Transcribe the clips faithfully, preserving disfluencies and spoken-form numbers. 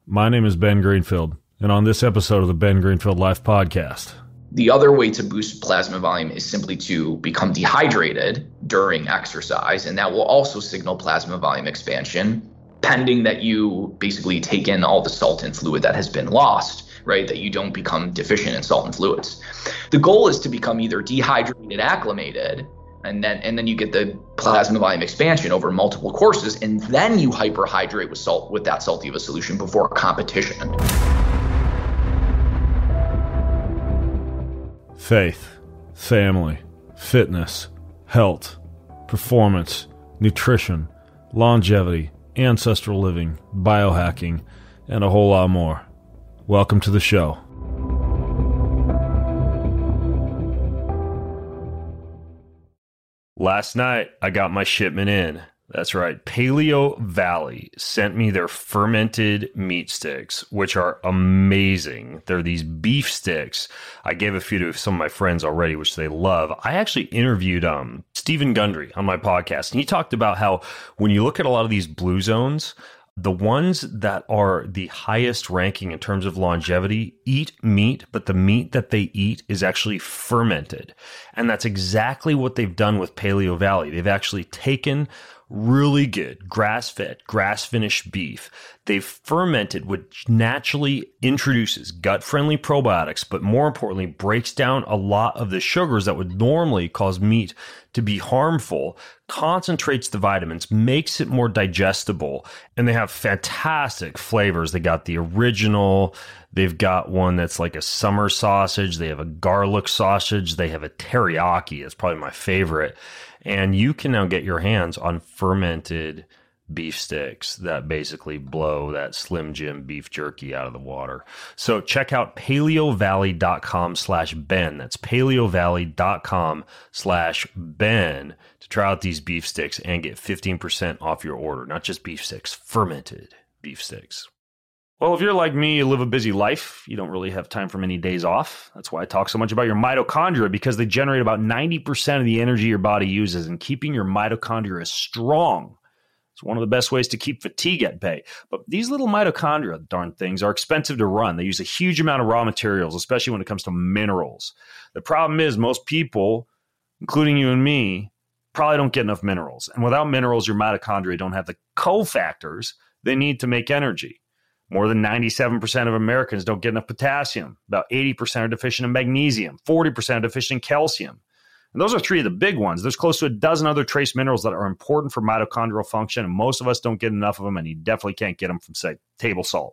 My name is Ben Greenfield, and on this episode of the Ben Greenfield Life Podcast. The other way to boost plasma volume is simply to become dehydrated during exercise, and that will also signal plasma volume expansion, pending that you basically take in all the salt and fluid that has been lost, right? That you don't become deficient in salt and fluids. The goal is to become either dehydrated, acclimated, and then and then you get the plasma volume expansion over multiple courses, and then you hyperhydrate with salt with that salty of a solution before competition. Faith, family, fitness, health, performance, nutrition, longevity, ancestral living, biohacking, and a whole lot more. Welcome to the show. Last night, I got my shipment in. That's right. Paleo Valley sent me their fermented meat sticks, which are amazing. They're these beef sticks. I gave a few to some of my friends already, which they love. I actually interviewed um, Stephen Gundry on my podcast, and he talked about how when you look at a lot of these blue zones, the ones that are the highest ranking in terms of longevity eat meat, but the meat that they eat is actually fermented. And that's exactly what they've done with Paleo Valley. They've actually taken really good grass-fed, grass-finished beef. They've fermented, which naturally introduces gut-friendly probiotics, but more importantly, breaks down a lot of the sugars that would normally cause meat to be harmful, concentrates the vitamins, makes it more digestible, and they have fantastic flavors. They got the original, they've got one that's like a summer sausage, they have a garlic sausage, they have a teriyaki, it's probably my favorite. And you can now get your hands on fermented beef sticks that basically blow that Slim Jim beef jerky out of the water. So check out paleovalley.com slash Ben. That's paleovalley.com slash Ben to try out these beef sticks and get fifteen percent off your order. Not just beef sticks, fermented beef sticks. Well, if you're like me, you live a busy life, you don't really have time for many days off. That's why I talk so much about your mitochondria, because they generate about ninety percent of the energy your body uses, and keeping your mitochondria strong is one of the best ways to keep fatigue at bay. But these little mitochondria, darn things, are expensive to run. They use a huge amount of raw materials, especially when it comes to minerals. The problem is most people, including you and me, probably don't get enough minerals. And without minerals, your mitochondria don't have the cofactors they need to make energy. More than ninety-seven percent of Americans don't get enough potassium. About eighty percent are deficient in magnesium. forty percent are deficient in calcium. And those are three of the big ones. There's close to a dozen other trace minerals that are important for mitochondrial function, and most of us don't get enough of them, and you definitely can't get them from, say, table salt.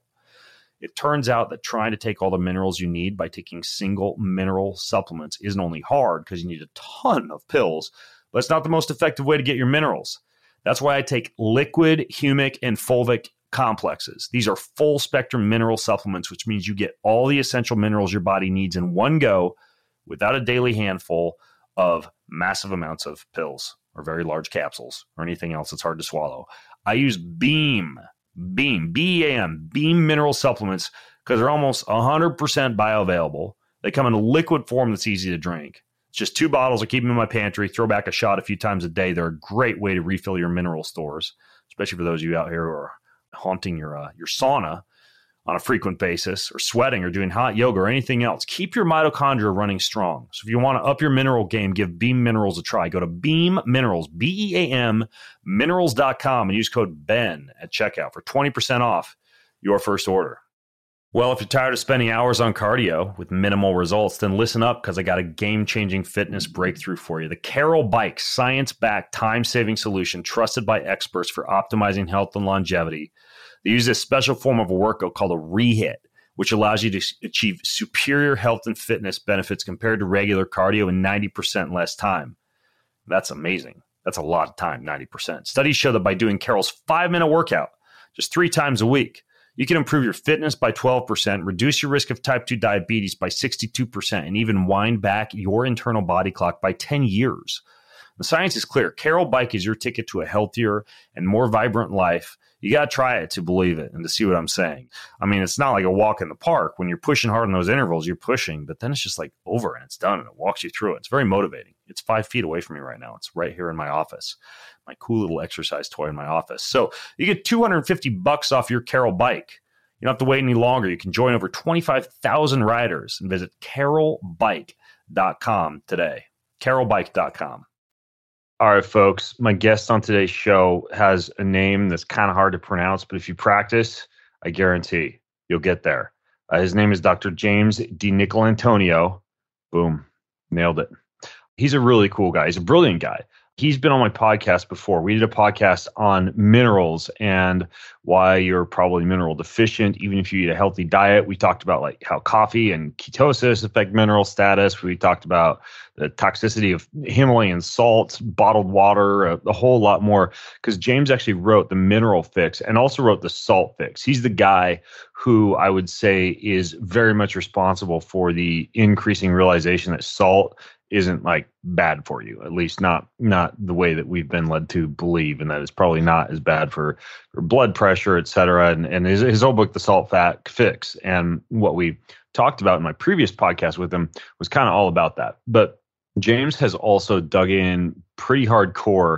It turns out that trying to take all the minerals you need by taking single mineral supplements isn't only hard because you need a ton of pills, but it's not the most effective way to get your minerals. That's why I take liquid, humic, and fulvic complexes. These are full spectrum mineral supplements, which means you get all the essential minerals your body needs in one go without a daily handful of massive amounts of pills or very large capsules or anything else that's hard to swallow. I use Beam, Beam, B E A M, Beam mineral supplements because they're almost one hundred percent bioavailable. They come in a liquid form that's easy to drink. It's just two bottles. I keep them in my pantry, throw back a shot a few times a day. They're a great way to refill your mineral stores, especially for those of you out here who are haunting your uh, your sauna on a frequent basis, or sweating, or doing hot yoga, or anything else. Keep your mitochondria running strong. So if you want to up your mineral game, give Beam Minerals a try. Go to Beam Minerals, B E A M, minerals dot com, and use code BEN at checkout for twenty percent off your first order. Well, if you're tired of spending hours on cardio with minimal results, then listen up, because I got a game-changing fitness breakthrough for you. The Carol Bike science-backed time-saving solution trusted by experts for optimizing health and longevity. They use this special form of a workout called a rehit, which allows you to achieve superior health and fitness benefits compared to regular cardio in ninety percent less time. That's amazing. That's a lot of time, ninety percent. Studies show that by doing Carol's five-minute workout just three times a week, you can improve your fitness by twelve percent, reduce your risk of type two diabetes by sixty-two percent, and even wind back your internal body clock by ten years. The science is clear. Carol Bike is your ticket to a healthier and more vibrant life. You got to try it to believe it and to see what I'm saying. I mean, it's not like a walk in the park. When you're pushing hard in those intervals, you're pushing, but then it's just like over and it's done and it walks you through it. It's very motivating. It's five feet away from me right now. It's right here in my office, my cool little exercise toy in my office. So you get two hundred fifty bucks off your Carol Bike. You don't have to wait any longer. You can join over twenty-five thousand riders and visit carol bike dot com today. carol bike dot com. All right, folks. My guest on today's show has a name that's kind of hard to pronounce, but if you practice, I guarantee you'll get there. Uh, his name is Doctor James DiNicolantonio. Boom. Nailed it. He's a really cool guy. He's a brilliant guy. He's been on my podcast before. We did a podcast on minerals and why you're probably mineral deficient, even if you eat a healthy diet. We talked about like how coffee and ketosis affect mineral status. We talked about the toxicity of Himalayan salt, bottled water, a, a whole lot more. Because James actually wrote the Mineral Fix and also wrote the Salt Fix. He's the guy who I would say is very much responsible for the increasing realization that salt isn't like bad for you, at least not not the way that we've been led to believe, and that it's probably not as bad for, for blood pressure, et cetera. And, and his, his old book, The Salt Fat Fix, and what we talked about in my previous podcast with him was kind of all about that. But James has also dug in pretty hardcore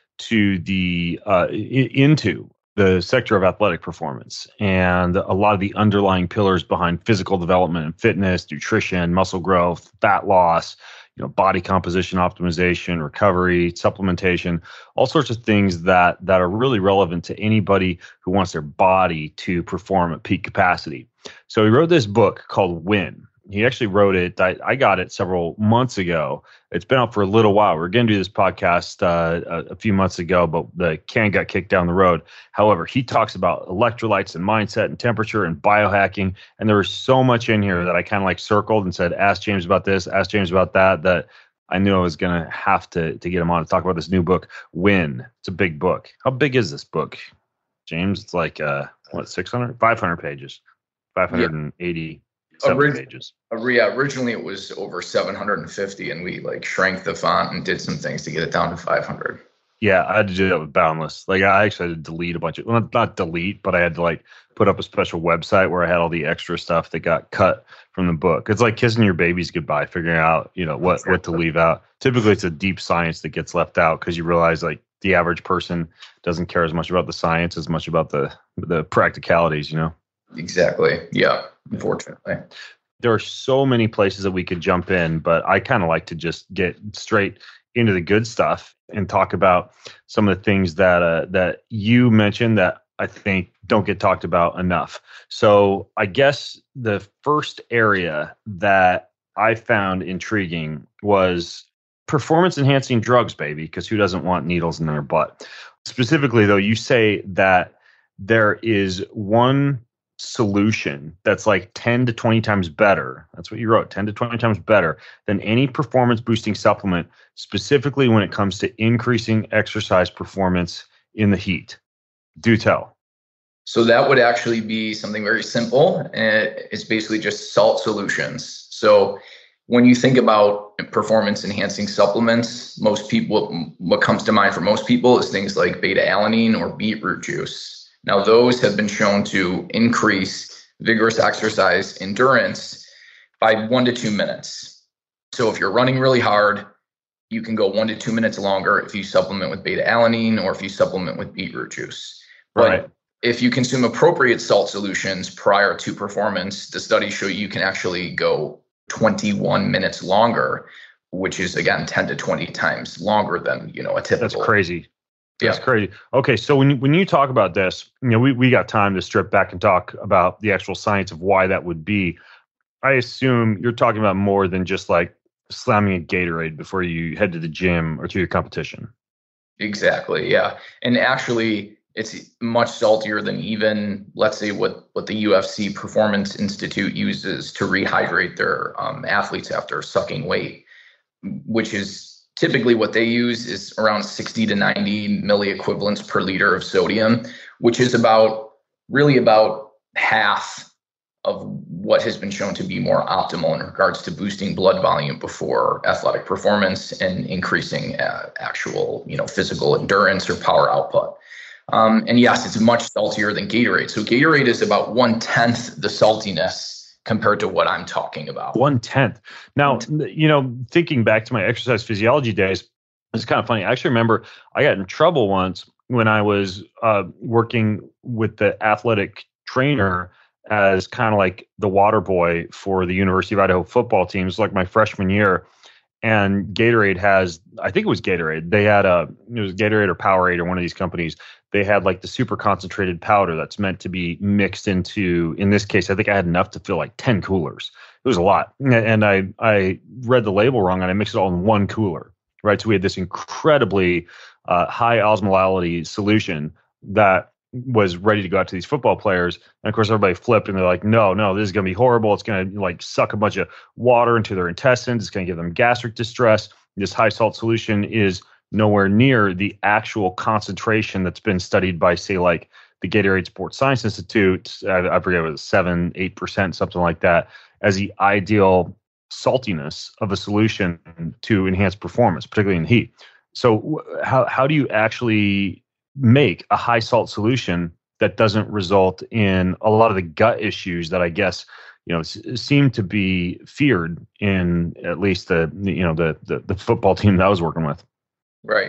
to the uh, into the sector of athletic performance and a lot of the underlying pillars behind physical development and fitness, nutrition, muscle growth, fat loss, you know, body composition optimization, recovery, supplementation, all sorts of things that that are really relevant to anybody who wants their body to perform at peak capacity. So he wrote this book called Win. He actually wrote it. I, I got it several months ago. It's been out for a little while. We we're going to do this podcast uh, a, a few months ago, but the can got kicked down the road. However, he talks about electrolytes and mindset and temperature and biohacking. And there was so much in here that I kind of like circled and said, ask James about this, ask James about that, that I knew I was going to have to to get him on to talk about this new book, Win. It's a big book. How big is this book, James? It's like, uh, what, six hundred, five hundred pages, five hundred eighty yeah. Seven Orig- pages. Yeah, originally it was over seven hundred fifty, and we like shrank the font and did some things to get it down to five hundred. Yeah, I had to do that with Boundless. Like I actually had to delete a bunch of, well, not delete, but I had to like put up a special website where I had all the extra stuff that got cut from the book. It's like kissing your babies goodbye, figuring out, you know, what, what to leave out. Typically it's a deep science that gets left out because you realize like the average person doesn't care as much about the science as much about the the practicalities, you know? Exactly. Yeah. Unfortunately. There are so many places that we could jump in, but I kind of like to just get straight into the good stuff and talk about some of the things that uh, that you mentioned that I think don't get talked about enough. So I guess the first area that I found intriguing was performance enhancing drugs, baby, because who doesn't want needles in their butt? Specifically, though, you say that there is one solution that's like ten to twenty times better. That's what you wrote, ten to twenty times better than any performance boosting supplement, specifically when it comes to increasing exercise performance in the heat. Do tell. So that would actually be something very simple. It's basically just salt solutions. So when you think about performance enhancing supplements, most people, what comes to mind for most people is things like beta alanine or beetroot juice. Now, those have been shown to increase vigorous exercise endurance by one to two minutes. So if you're running really hard, you can go one to two minutes longer if you supplement with beta alanine or if you supplement with beetroot juice. But right. If you consume appropriate salt solutions prior to performance, the studies show you can actually go twenty-one minutes longer, which is, again, ten to twenty times longer than, you know, a typical. That's crazy. That's yeah. crazy. Okay, so when when you talk about this, you know, we, we got time to strip back and talk about the actual science of why that would be. I assume you're talking about more than just like slamming a Gatorade before you head to the gym or to your competition. Exactly, yeah. And actually, it's much saltier than even, let's say, what, what the U F C Performance Institute uses to rehydrate their um, athletes after sucking weight, which is typically what they use is around sixty to ninety milliequivalents per liter of sodium, which is about really about half of what has been shown to be more optimal in regards to boosting blood volume before athletic performance and increasing uh, actual, you know, physical endurance or power output. Um, and yes, it's much saltier than Gatorade. So Gatorade is about one tenth the saltiness compared to what I'm talking about. One tenth. Now, you know, thinking back to my exercise physiology days, it's kind of funny. I actually remember I got in trouble once when I was uh, working with the athletic trainer as kind of like the water boy for the University of Idaho football teams, like my freshman year. And Gatorade has, I think it was Gatorade. They had a, it was Gatorade or Powerade or one of these companies. They had like the super concentrated powder that's meant to be mixed into, in this case, I think I had enough to fill like ten coolers. It was a lot. And I, I read the label wrong and I mixed it all in one cooler, right? So we had this incredibly uh, high osmolality solution that was ready to go out to these football players. And of course, everybody flipped and they're like, no, no, this is going to be horrible. It's going to like suck a bunch of water into their intestines. It's going to give them gastric distress. This high salt solution is nowhere near the actual concentration that's been studied by, say, like the Gatorade Sports Science Institute. I, I forget, it was seven, eight percent, something like that, as the ideal saltiness of a solution to enhance performance, particularly in heat. So how how do you actually make a high salt solution that doesn't result in a lot of the gut issues that I guess, you know, s- seem to be feared in at least the, you know, the, the, the football team that I was working with? Right.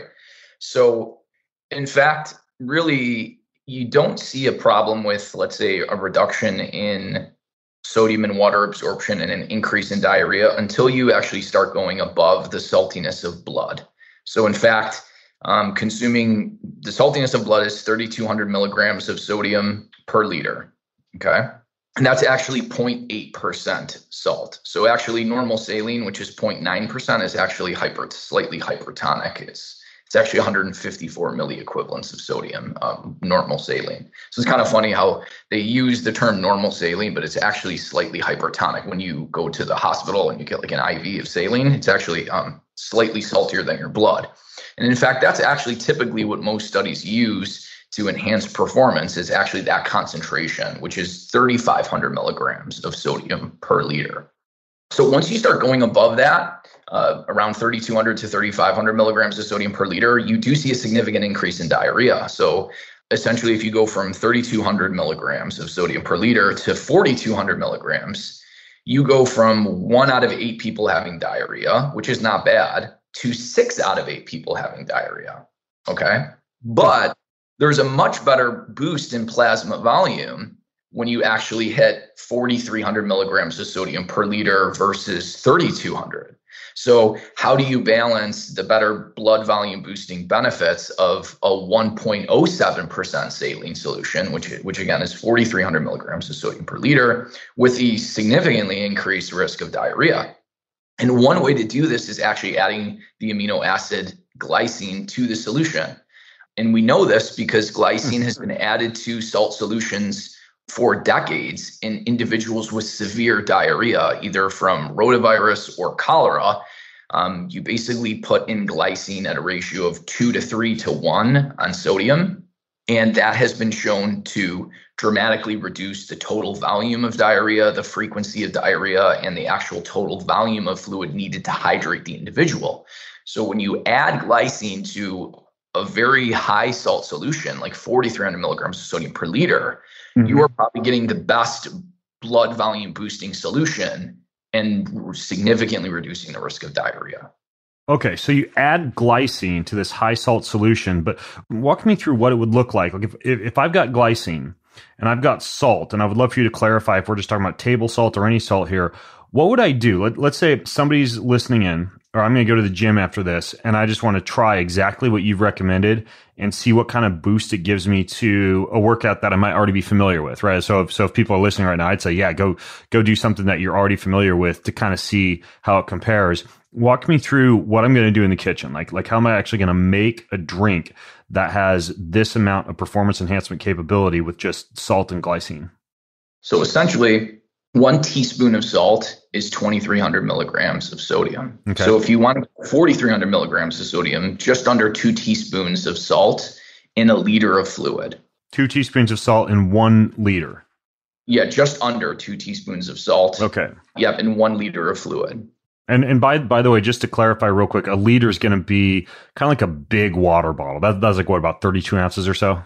So in fact, really, you don't see a problem with, let's say, a reduction in sodium and water absorption and an increase in diarrhea until you actually start going above the saltiness of blood. So in fact, Um, consuming the saltiness of blood is thirty-two hundred milligrams of sodium per liter. Okay. And that's actually zero point eight percent salt. So actually normal saline, which is zero point nine percent, is actually hyper, slightly hypertonic. It's, it's actually one hundred fifty-four milliequivalents of sodium, um, normal saline. So it's kind of funny how they use the term normal saline, but it's actually slightly hypertonic. When you go to the hospital and you get like an I V of saline, it's actually um, slightly saltier than your blood. And in fact, that's actually typically what most studies use to enhance performance, is actually that concentration, which is thirty-five hundred milligrams of sodium per liter. So once you start going above that, uh, around thirty-two hundred to thirty-five hundred milligrams of sodium per liter, you do see a significant increase in diarrhea. So essentially, if you go from thirty-two hundred milligrams of sodium per liter to forty-two hundred milligrams, you go from one out of eight people having diarrhea, which is not bad, to six out of eight people having diarrhea. Okay. But there's a much better boost in plasma volume when you actually hit forty-three hundred milligrams of sodium per liter versus thirty-two hundred. So how do you balance the better blood volume boosting benefits of a one point oh seven percent saline solution, which, which again is forty-three hundred milligrams of sodium per liter, with the significantly increased risk of diarrhea? And one way to do this is actually adding the amino acid glycine to the solution. And we know this because glycine has been added to salt solutions for decades in individuals with severe diarrhea, either from rotavirus or cholera. Um, you basically put in glycine at a ratio of two to three to one on sodium. And that has been shown to dramatically reduce the total volume of diarrhea, the frequency of diarrhea, and the actual total volume of fluid needed to hydrate the individual. So when you add glycine to a very high salt solution, like forty-three hundred milligrams of sodium per liter, mm-hmm. you are probably getting the best blood volume boosting solution and significantly reducing the risk of diarrhea. Okay, so you add glycine to this high salt solution, but walk me through what it would look like. Like if, if if I've got glycine and I've got salt, and I would love for you to clarify if we're just talking about table salt or any salt here, what would I do? Let, let's say somebody's listening in, or I'm going to go to the gym after this, and I just want to try exactly what you've recommended and see what kind of boost it gives me to a workout that I might already be familiar with, right? So if, so if people are listening right now, I'd say, yeah, go go do something that you're already familiar with to kind of see how it compares. Walk me through what I'm going to do in the kitchen. Like, like how am I actually going to make a drink that has this amount of performance enhancement capability with just salt and glycine? So essentially, one teaspoon of salt is twenty-three hundred milligrams of sodium. Okay. So if you want forty-three hundred milligrams of sodium, just under two teaspoons of salt in a liter of fluid. Two teaspoons of salt in one liter. Yeah, just under two teaspoons of salt. Okay. Yep, in one liter of fluid. And and by by the way, just to clarify real quick, a liter is going to be kind of like a big water bottle. That, that's like what, about thirty-two ounces or so?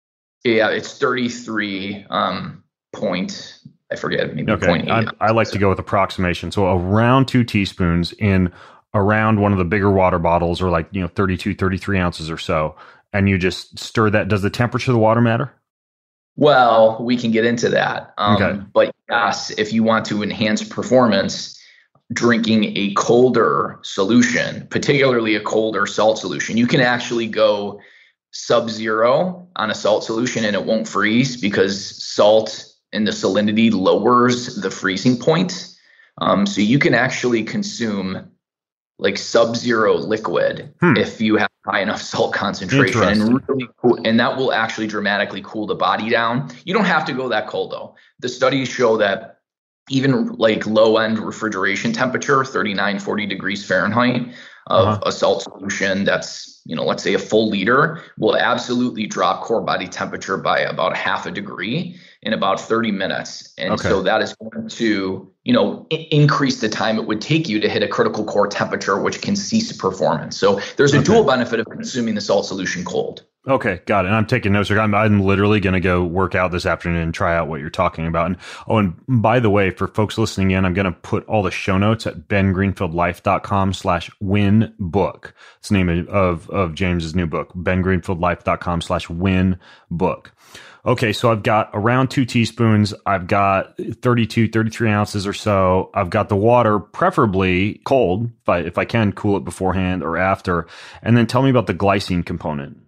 Yeah, it's thirty-three um, point, I forget, maybe okay. point eight. I, I like to go with approximation. So around two teaspoons in around one of the bigger water bottles, or like, you know, thirty-two, thirty-three ounces or so. And you just stir that. Does the temperature of the water matter? Well, we can get into that. Um, Okay. But yes, if you want to enhance performance, drinking a colder solution, particularly a colder salt solution, you can actually go sub-zero on a salt solution and it won't freeze because salt and the salinity lowers the freezing point. Um, so you can actually consume like sub-zero liquid hmm. if you have high enough salt concentration, and really cool, and that will actually dramatically cool the body down. You don't have to go that cold though. The studies show that even like low end refrigeration temperature, thirty-nine, forty degrees Fahrenheit of uh-huh. a salt solution that's, you know, let's say a full liter, will absolutely drop core body temperature by about half a degree in about thirty minutes. And okay. so that is going to, you know, I- increase the time it would take you to hit a critical core temperature, which can cease performance. So there's a okay. dual benefit of consuming the salt solution cold. Okay, got it. And I'm taking notes. I'm, I'm literally going to go work out this afternoon and try out what you're talking about. And oh, and by the way, for folks listening in, I'm going to put all the show notes at bengreenfieldlife.com slash win book. It's the name of, of, of James's new book, bengreenfieldlife.com slash win book. Okay, so I've got around two teaspoons. I've got thirty-two, thirty-three ounces or so. I've got the water, preferably cold, if I, if I can cool it beforehand or after. And then tell me about the glycine component.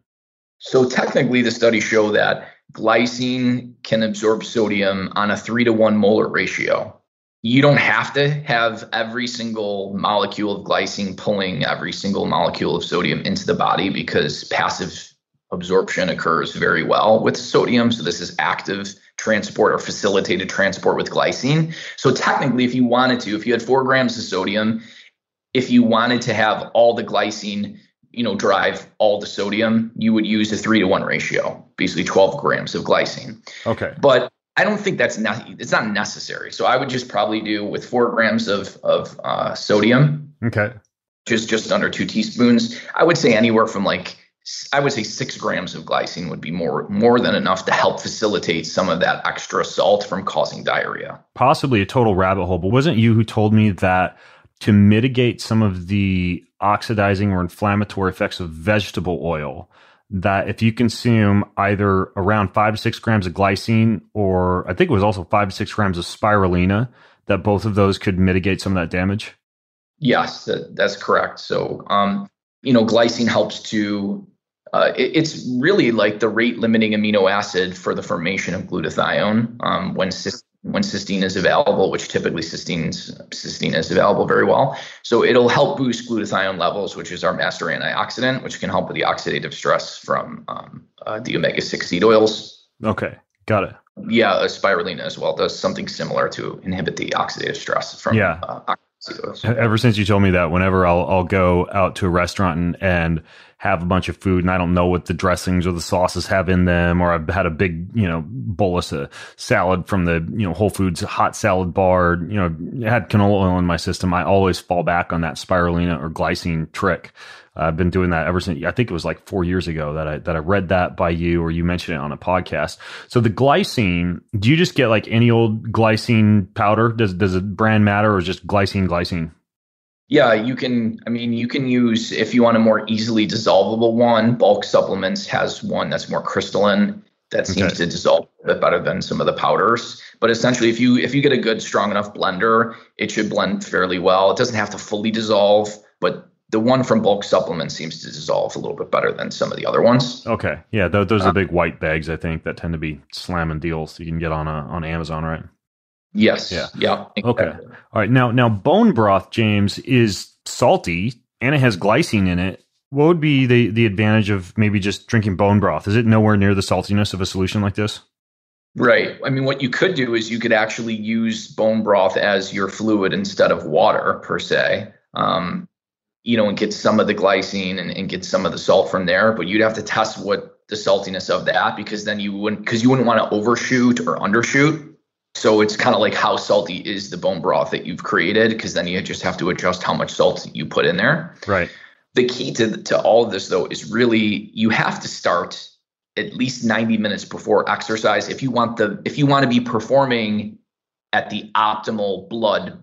So technically, the studies show that glycine can absorb sodium on a three to one molar ratio. You don't have to have every single molecule of glycine pulling every single molecule of sodium into the body, because passive absorption occurs very well with sodium. So this is active transport or facilitated transport with glycine. So technically, if you wanted to, if you had four grams of sodium, if you wanted to have all the glycine, you know, drive all the sodium, you would use a three to one ratio, basically twelve grams of glycine. Okay. But I don't think that's not, it's not necessary. So I would just probably do with four grams of, of uh, sodium. Okay. Just, just under two teaspoons. I would say anywhere from like, I would say six grams of glycine would be more, more than enough to help facilitate some of that extra salt from causing diarrhea. Possibly a total rabbit hole, but wasn't you who told me that to mitigate some of the oxidizing or inflammatory effects of vegetable oil, that if you consume either around five to six grams of glycine, or I think it was also five to six grams of spirulina, that both of those could mitigate some of that damage? Yes, that, that's correct. So, um, you know, glycine helps to, uh, it, it's really like the rate limiting amino acid for the formation of glutathione um, when cysteine. when cysteine is available, which typically cysteine, cysteine is available very well. So it'll help boost glutathione levels, which is our master antioxidant, which can help with the oxidative stress from um, uh, the omega six seed oils. Okay, got it. Yeah, uh, spirulina as well does something similar to inhibit the oxidative stress from yeah. uh, seed oils. Ever since you told me that, whenever I'll I'll go out to a restaurant and, and have a bunch of food and I don't know what the dressings or the sauces have in them, or I've had a big, you know, bolus of salad from the, you know, Whole Foods hot salad bar, you know, had canola oil in my system, I always fall back on that spirulina or glycine trick. Uh, I've been doing that ever since, I think it was like four years ago that I, that I read that by you, or you mentioned it on a podcast. So the glycine, do you just get like any old glycine powder? Does, does the brand matter, or is just glycine, glycine? Yeah, you can, I mean, you can use, if you want a more easily dissolvable one, Bulk Supplements has one that's more crystalline that seems okay. to dissolve a bit better than some of the powders. But essentially, if you if you get a good, strong enough blender, it should blend fairly well. It doesn't have to fully dissolve, but the one from Bulk Supplements seems to dissolve a little bit better than some of the other ones. Okay. Yeah, those, those are the big white bags, I think, that tend to be slamming deals you can get on a, on Amazon, right? Yes. Yeah. Yeah. Exactly. Okay. All right. Now, now bone broth, James, is salty and it has glycine in it. What would be the, the advantage of maybe just drinking bone broth? Is it nowhere near the saltiness of a solution like this? Right. I mean, what you could do is you could actually use bone broth as your fluid instead of water per se, um, you know, and get some of the glycine and, and get some of the salt from there. But you'd have to test what the saltiness of that, because then you wouldn't, because you wouldn't want to overshoot or undershoot. So it's kind of like how salty is the bone broth that you've created, because then you just have to adjust how much salt you put in there. Right. The key to to all of this, though, is really you have to start at least ninety minutes before exercise if you want the if you want to be performing at the optimal blood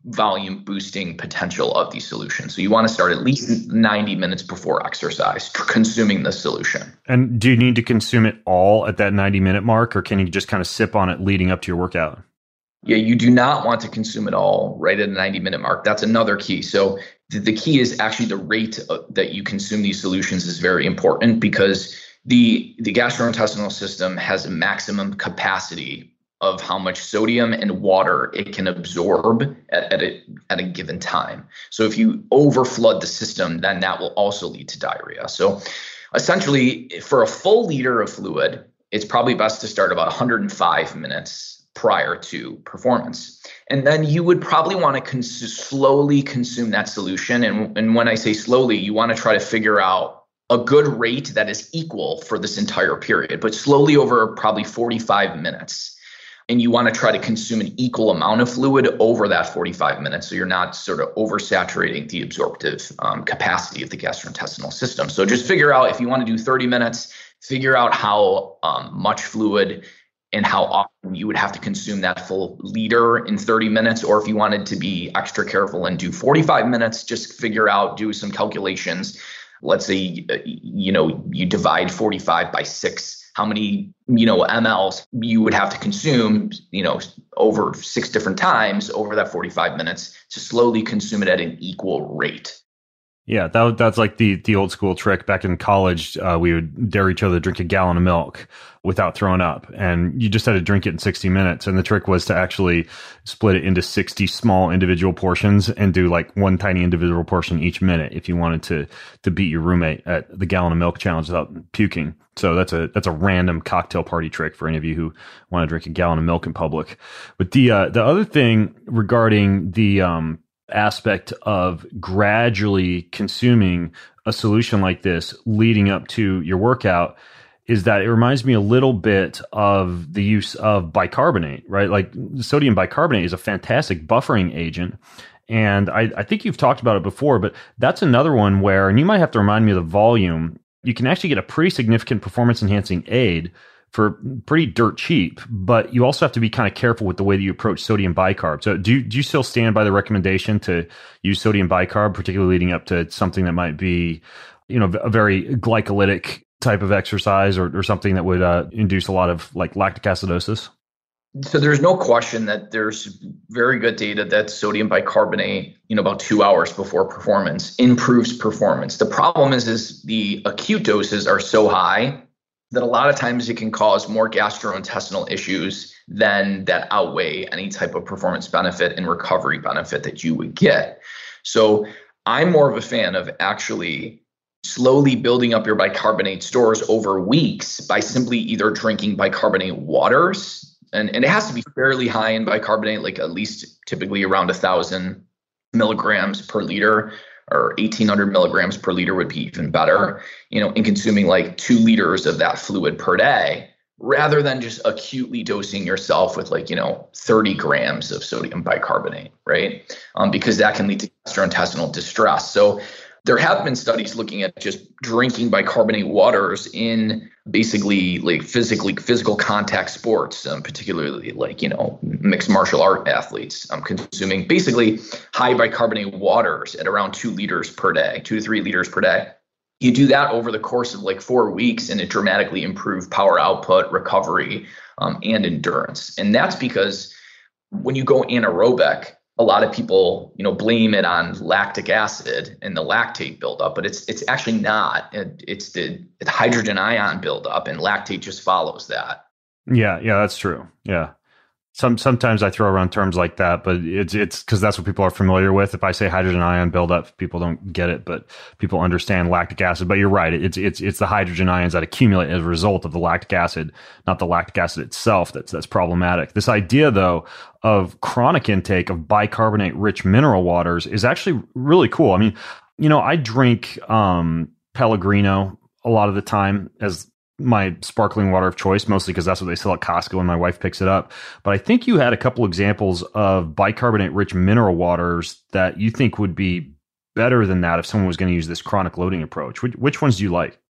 volume boosting potential of these solutions. So you want to start at least ninety minutes before exercise consuming the solution. And do you need to consume it all at that ninety minute mark, or can you just kind of sip on it leading up to your workout? Yeah, you do not want to consume it all right at a ninety minute mark. That's another key. So the, the key is actually the rate that you consume these solutions is very important, because the, the gastrointestinal system has a maximum capacity of how much sodium and water it can absorb at, at, a, at a given time. So if you overflood the system, then that will also lead to diarrhea. So essentially, for a full liter of fluid, it's probably best to start about one hundred five minutes prior to performance. And then you would probably want to cons- slowly consume that solution. And, and when I say slowly, you want to try to figure out a good rate that is equal for this entire period, but slowly over probably forty-five minutes. And you want to try to consume an equal amount of fluid over that forty-five minutes, so you're not sort of oversaturating the absorptive um, capacity of the gastrointestinal system. So just figure out, if you want to do thirty minutes, figure out how um, much fluid and how often you would have to consume that full liter in thirty minutes. Or if you wanted to be extra careful and do forty-five minutes, just figure out, do some calculations. Let's say, you know, you divide forty-five by six. How many, you know, M Ls you would have to consume, you know, over six different times over that forty-five minutes to slowly consume it at an equal rate. Yeah, that that's like the the old school trick. Back in college, uh, we would dare each other to drink a gallon of milk without throwing up, and you just had to drink it in sixty minutes. And the trick was to actually split it into sixty small individual portions and do like one tiny individual portion each minute if you wanted to to beat your roommate at the gallon of milk challenge without puking. So that's a that's a random cocktail party trick for any of you who want to drink a gallon of milk in public. But the uh, the other thing regarding the um, aspect of gradually consuming a solution like this leading up to your workout is that it reminds me a little bit of the use of bicarbonate, right? Like sodium bicarbonate is a fantastic buffering agent. And I, I think you've talked about it before, but that's another one where, and you might have to remind me of the volume, you can actually get a pretty significant performance enhancing aid for pretty dirt cheap, but you also have to be kind of careful with the way that you approach sodium bicarb. So do you, do you still stand by the recommendation to use sodium bicarb, particularly leading up to something that might be, you know, a very glycolytic type of exercise, or, or something that would uh, induce a lot of like lactic acidosis? So there's no question that there's very good data that sodium bicarbonate, you know, about two hours before performance improves performance. The problem is, is the acute doses are so high that a lot of times it can cause more gastrointestinal issues than that outweigh any type of performance benefit and recovery benefit that you would get. So I'm more of a fan of actually slowly building up your bicarbonate stores over weeks by simply either drinking bicarbonate waters, and, and it has to be fairly high in bicarbonate, like at least typically around a thousand milligrams per liter, or eighteen hundred milligrams per liter would be even better, you know, in consuming like two liters of that fluid per day, rather than just acutely dosing yourself with like, you know, thirty grams of sodium bicarbonate, right? Um, because that can lead to gastrointestinal distress. So there have been studies looking at just drinking bicarbonate waters in basically like physically physical contact sports, um, particularly like, you know, mixed martial art athletes, um, consuming basically high bicarbonate waters at around two liters per day, two to three liters per day. You do that over the course of like four weeks and it dramatically improved power output, recovery, um, and endurance. And that's because when you go anaerobic, a lot of people, you know, blame it on lactic acid and the lactate buildup, but it's it's actually not. It, it's the hydrogen ion buildup, and lactate just follows that. Yeah, yeah, that's true. Yeah. Some sometimes I throw around terms like that, but it's it's because that's what people are familiar with. If I say hydrogen ion buildup, people don't get it, but people understand lactic acid. But you're right; it's it's it's the hydrogen ions that accumulate as a result of the lactic acid, not the lactic acid itself. That's that's problematic. This idea, though, of chronic intake of bicarbonate-rich mineral waters is actually really cool. I mean, you know, I drink um, Pellegrino a lot of the time as my sparkling water of choice, mostly because that's what they sell at Costco and my wife picks it up. But I think you had a couple examples of bicarbonate-rich mineral waters that you think would be better than that if someone was going to use this chronic loading approach. Which, which ones do you like?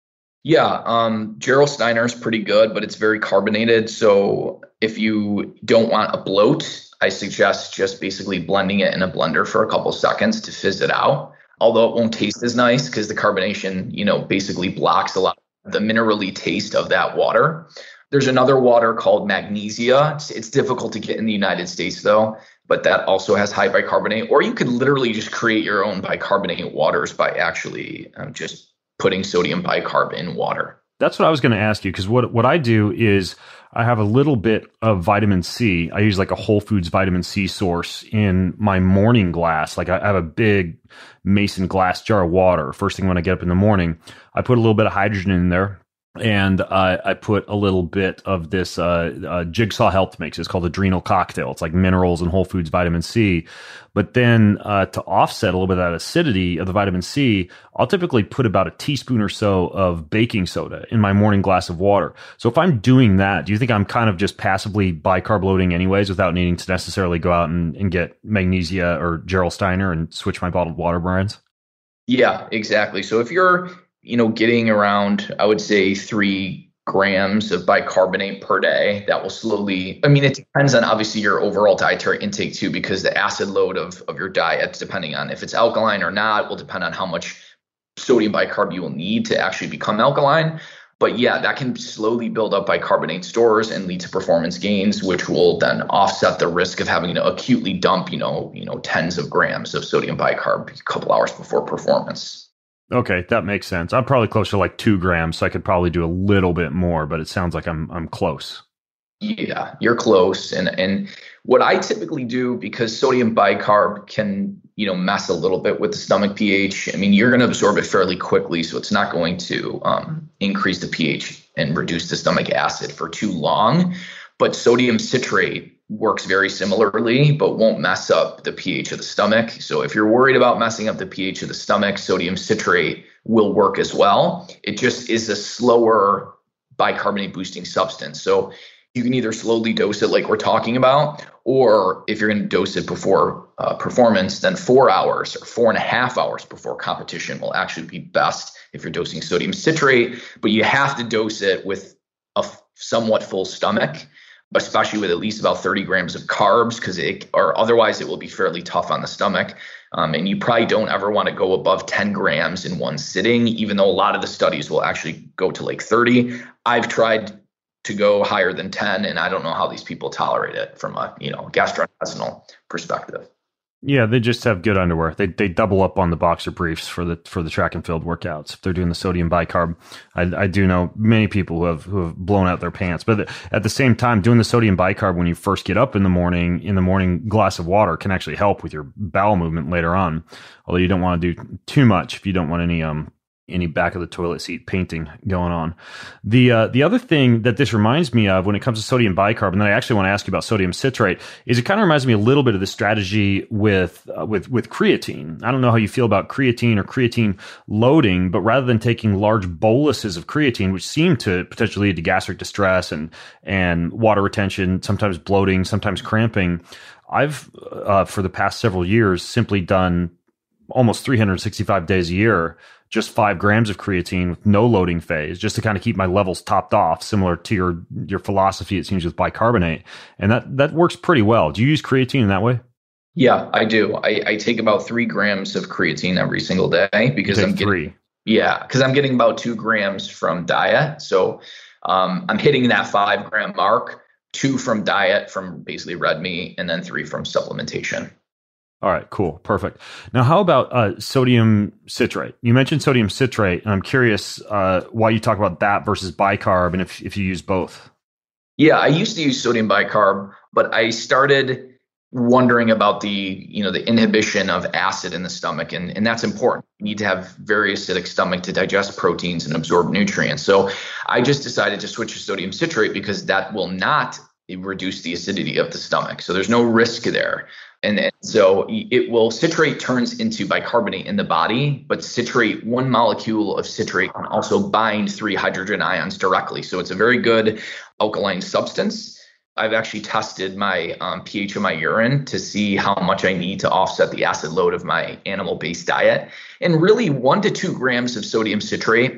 Yeah, um, Gerald Steiner is pretty good, but it's very carbonated. So if you don't want a bloat, I suggest just basically blending it in a blender for a couple seconds to fizz it out. Although it won't taste as nice because the carbonation, you know, basically blocks a lot of the minerally taste of that water. There's another water called magnesia. It's, it's difficult to get in the United States though, but that also has high bicarbonate. Or you could literally just create your own bicarbonate waters by actually um, just putting sodium bicarb in water. That's what I was going to ask you, because what what I do is I have a little bit of vitamin C. I use like a Whole Foods vitamin C source in my morning glass. Like I have a big mason glass jar of water. First thing when I get up in the morning, I put a little bit of hydrogen in there. And uh, I put a little bit of this uh, uh, Jigsaw Health mix. It's called Adrenal Cocktail. It's like minerals and Whole Foods vitamin C. But then uh, to offset a little bit of that acidity of the vitamin C, I'll typically put about a teaspoon or so of baking soda in my morning glass of water. So if I'm doing that, do you think I'm kind of just passively bicarb loading anyways without needing to necessarily go out and, and get magnesia or Gerald Steiner and switch my bottled water brands? Yeah, exactly. So if you're you know, getting around, I would say three grams of bicarbonate per day, that will slowly, I mean, it depends on obviously your overall dietary intake too, because the acid load of, of your diet, depending on if it's alkaline or not, will depend on how much sodium bicarb you will need to actually become alkaline. But yeah, that can slowly build up bicarbonate stores and lead to performance gains, which will then offset the risk of having to acutely dump, you know, you know, tens of grams of sodium bicarb a couple hours before performance. Okay, that makes sense. I'm probably close to like two grams, so I could probably do a little bit more, but it sounds like I'm I'm close. Yeah, you're close. And and what I typically do, because sodium bicarb can, you know, mess a little bit with the stomach pH. I mean, you're going to absorb it fairly quickly, so it's not going to um, increase the pH and reduce the stomach acid for too long. But sodium citrate works very similarly, but won't mess up the pH of the stomach. So if you're worried about messing up the pH of the stomach, sodium citrate will work as well. It just is a slower bicarbonate boosting substance. So you can either slowly dose it like we're talking about, or if you're going to dose it before uh, performance, then four hours or four and a half hours before competition will actually be best if you're dosing sodium citrate. But you have to dose it with a f- somewhat full stomach, especially with at least about thirty grams of carbs, because it, or otherwise it will be fairly tough on the stomach. Um, and you probably don't ever want to go above ten grams in one sitting, even though a lot of the studies will actually go to like thirty. I've tried to go higher than ten, and I don't know how these people tolerate it from a, you know, gastrointestinal perspective. Yeah, they just have good underwear. They they double up on the boxer briefs for the for the track and field workouts if they're doing the sodium bicarb. I, I do know many people who have who have blown out their pants, but at the same time, doing the sodium bicarb when you first get up in the morning in the morning glass of water can actually help with your bowel movement later on. Although you don't want to do too much if you don't want any um any back of the toilet seat painting going on. The uh, the other thing that this reminds me of when it comes to sodium bicarb, and then I actually want to ask you about sodium citrate, is it kind of reminds me a little bit of the strategy with uh, with with creatine. I don't know how you feel about creatine or creatine loading, but rather than taking large boluses of creatine, which seem to potentially lead to gastric distress and and water retention, sometimes bloating, sometimes cramping, I've uh, for the past several years simply done almost three hundred sixty-five days a year, just five grams of creatine with no loading phase, just to kind of keep my levels topped off, similar to your your philosophy, it seems, with bicarbonate. And that, that works pretty well. Do you use creatine in that way? Yeah, I do. I, I take about three grams of creatine every single day because I'm getting, three. Yeah, because I'm getting about two grams from diet. So um, I'm hitting that five gram mark, two from diet, from basically red meat, and then three from supplementation. All right, cool. Perfect. Now, how about uh, sodium citrate? You mentioned sodium citrate, and I'm curious uh, why you talk about that versus bicarb, and if, if you use both. Yeah, I used to use sodium bicarb, but I started wondering about the, you know, the inhibition of acid in the stomach, and, and that's important. You need to have very acidic stomach to digest proteins and absorb nutrients. So I just decided to switch to sodium citrate because that will not reduce the acidity of the stomach. So there's no risk there. And, and so it will, citrate turns into bicarbonate in the body, but citrate, one molecule of citrate can also bind three hydrogen ions directly. So it's a very good alkaline substance. I've actually tested my um, pH of my urine to see how much I need to offset the acid load of my animal-based diet. And really one to two grams of sodium citrate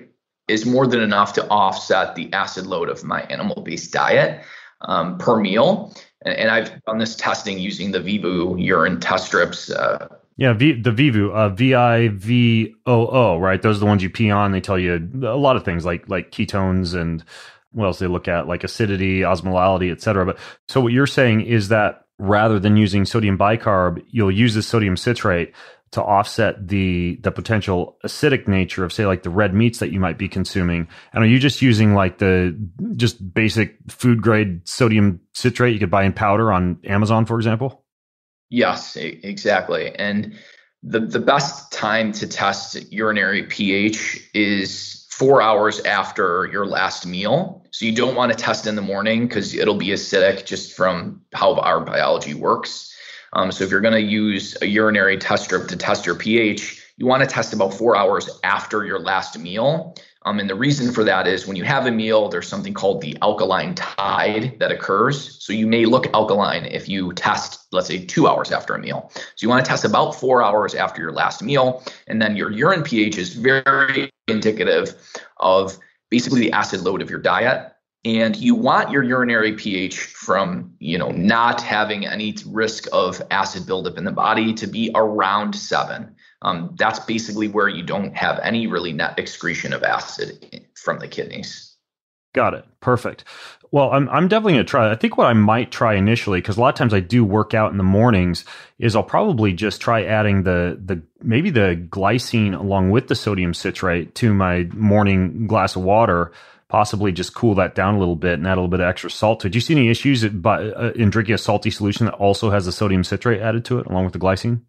is more than enough to offset the acid load of my animal-based diet um, per meal. And, and I've done this testing using the Vivu urine test strips. Uh, yeah, v, the Vivu, uh, V I V O O, right? Those are the ones you pee on. They tell you a lot of things like like ketones and what else they look at, like acidity, osmolality, et cetera. But so what you're saying is that rather than using sodium bicarb, you'll use the sodium citrate to offset the the potential acidic nature of, say, like the red meats that you might be consuming. And are you just using like the just basic food grade sodium citrate you could buy in powder on Amazon, for example? Yes, exactly. And the the best time to test urinary pH is four hours after your last meal. So you don't want to test in the morning because it'll be acidic just from how our biology works. Um, so if you're going to use a urinary test strip to test your pH, you want to test about four hours after your last meal. Um, and the reason for that is when you have a meal, there's something called the alkaline tide that occurs. So you may look alkaline if you test, let's say, two hours after a meal. So you want to test about four hours after your last meal. And then your urine pH is very indicative of basically the acid load of your diet. And you want your urinary pH from, you know, not having any risk of acid buildup in the body to be around seven. Um, that's basically where you don't have any really net excretion of acid from the kidneys. Got it. Perfect. Well, I'm I'm definitely going to try. I think what I might try initially, because a lot of times I do work out in the mornings, is I'll probably just try adding the the maybe the glycine along with the sodium citrate to my morning glass of water. Possibly just cool that down a little bit and add a little bit of extra salt to it. Do you see any issues in drinking a salty solution that also has the sodium citrate added to it along with the glycine?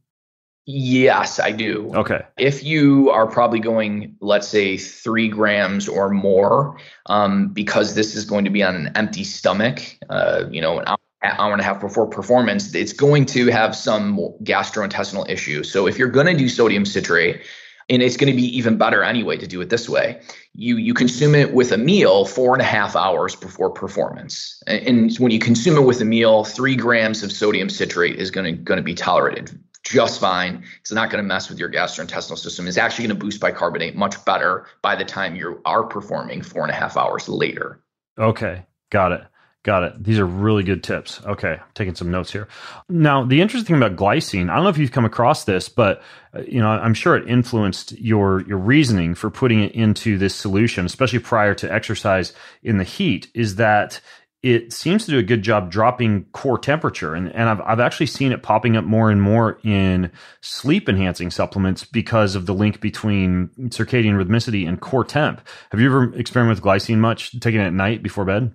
Yes, I do. Okay. If you are probably going, let's say, three grams or more, um, because this is going to be on an empty stomach, uh, you know, an hour, hour and a half before performance, it's going to have some gastrointestinal issues. So if you're going to do sodium citrate, and it's going to be even better anyway to do it this way, You you consume it with a meal four and a half hours before performance. And, and when you consume it with a meal, three grams of sodium citrate is going to going to be tolerated just fine. It's not going to mess with your gastrointestinal system. It's actually going to boost bicarbonate much better by the time you are performing four and a half hours later. Okay, got it. Got it. These are really good tips. Okay, I'm taking some notes here. Now, the interesting thing about glycine, I don't know if you've come across this, but uh, you know, I'm sure it influenced your your reasoning for putting it into this solution, especially prior to exercise in the heat, is that it seems to do a good job dropping core temperature. And, and I've, I've actually seen it popping up more and more in sleep enhancing supplements because of the link between circadian rhythmicity and core temp. Have you ever experimented with glycine much, taking it at night before bed?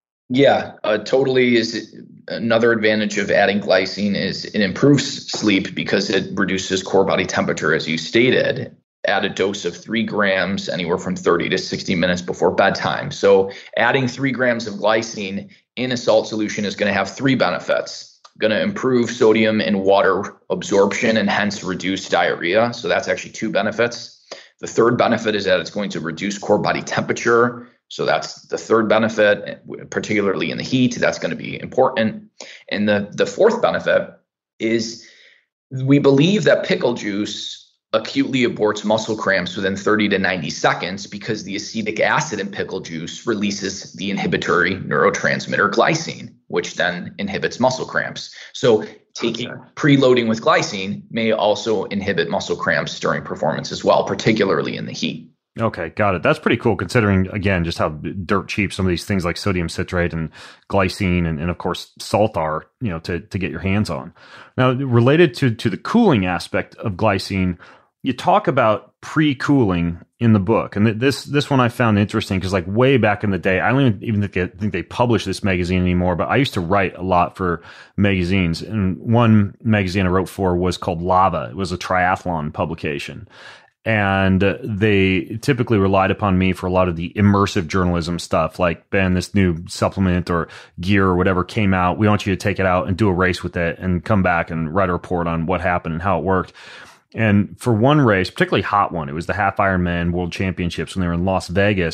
Yeah, uh, totally. Is another advantage of adding glycine is it improves sleep because it reduces core body temperature, as you stated, at a dose of three grams, anywhere from thirty to sixty minutes before bedtime. So adding three grams of glycine in a salt solution is going to have three benefits. Going to improve sodium and water absorption and hence reduce diarrhea. So that's actually two benefits. The third benefit is that it's going to reduce core body temperature. So that's the third benefit, particularly in the heat. That's going to be important. And the, the fourth benefit is we believe that pickle juice acutely aborts muscle cramps within thirty to ninety seconds because the acetic acid in pickle juice releases the inhibitory neurotransmitter glycine, which then inhibits muscle cramps. So taking preloading with glycine may also inhibit muscle cramps during performance as well, particularly in the heat. Okay, got it. That's pretty cool considering, again, just how dirt cheap some of these things like sodium citrate and glycine and, and of course, salt are, you know, to, to get your hands on. Now, related to, to the cooling aspect of glycine, you talk about pre-cooling in the book. And this this one I found interesting because like way back in the day, I don't even think they, think they publish this magazine anymore, but I used to write a lot for magazines. And one magazine I wrote for was called Lava. It was a triathlon publication. And they typically relied upon me for a lot of the immersive journalism stuff, like, Ben, this new supplement or gear or whatever came out. We want you to take it out and do a race with it and come back and write a report on what happened and how it worked. And for one race, particularly hot one, it was the Half Ironman World Championships when they were in Las Vegas.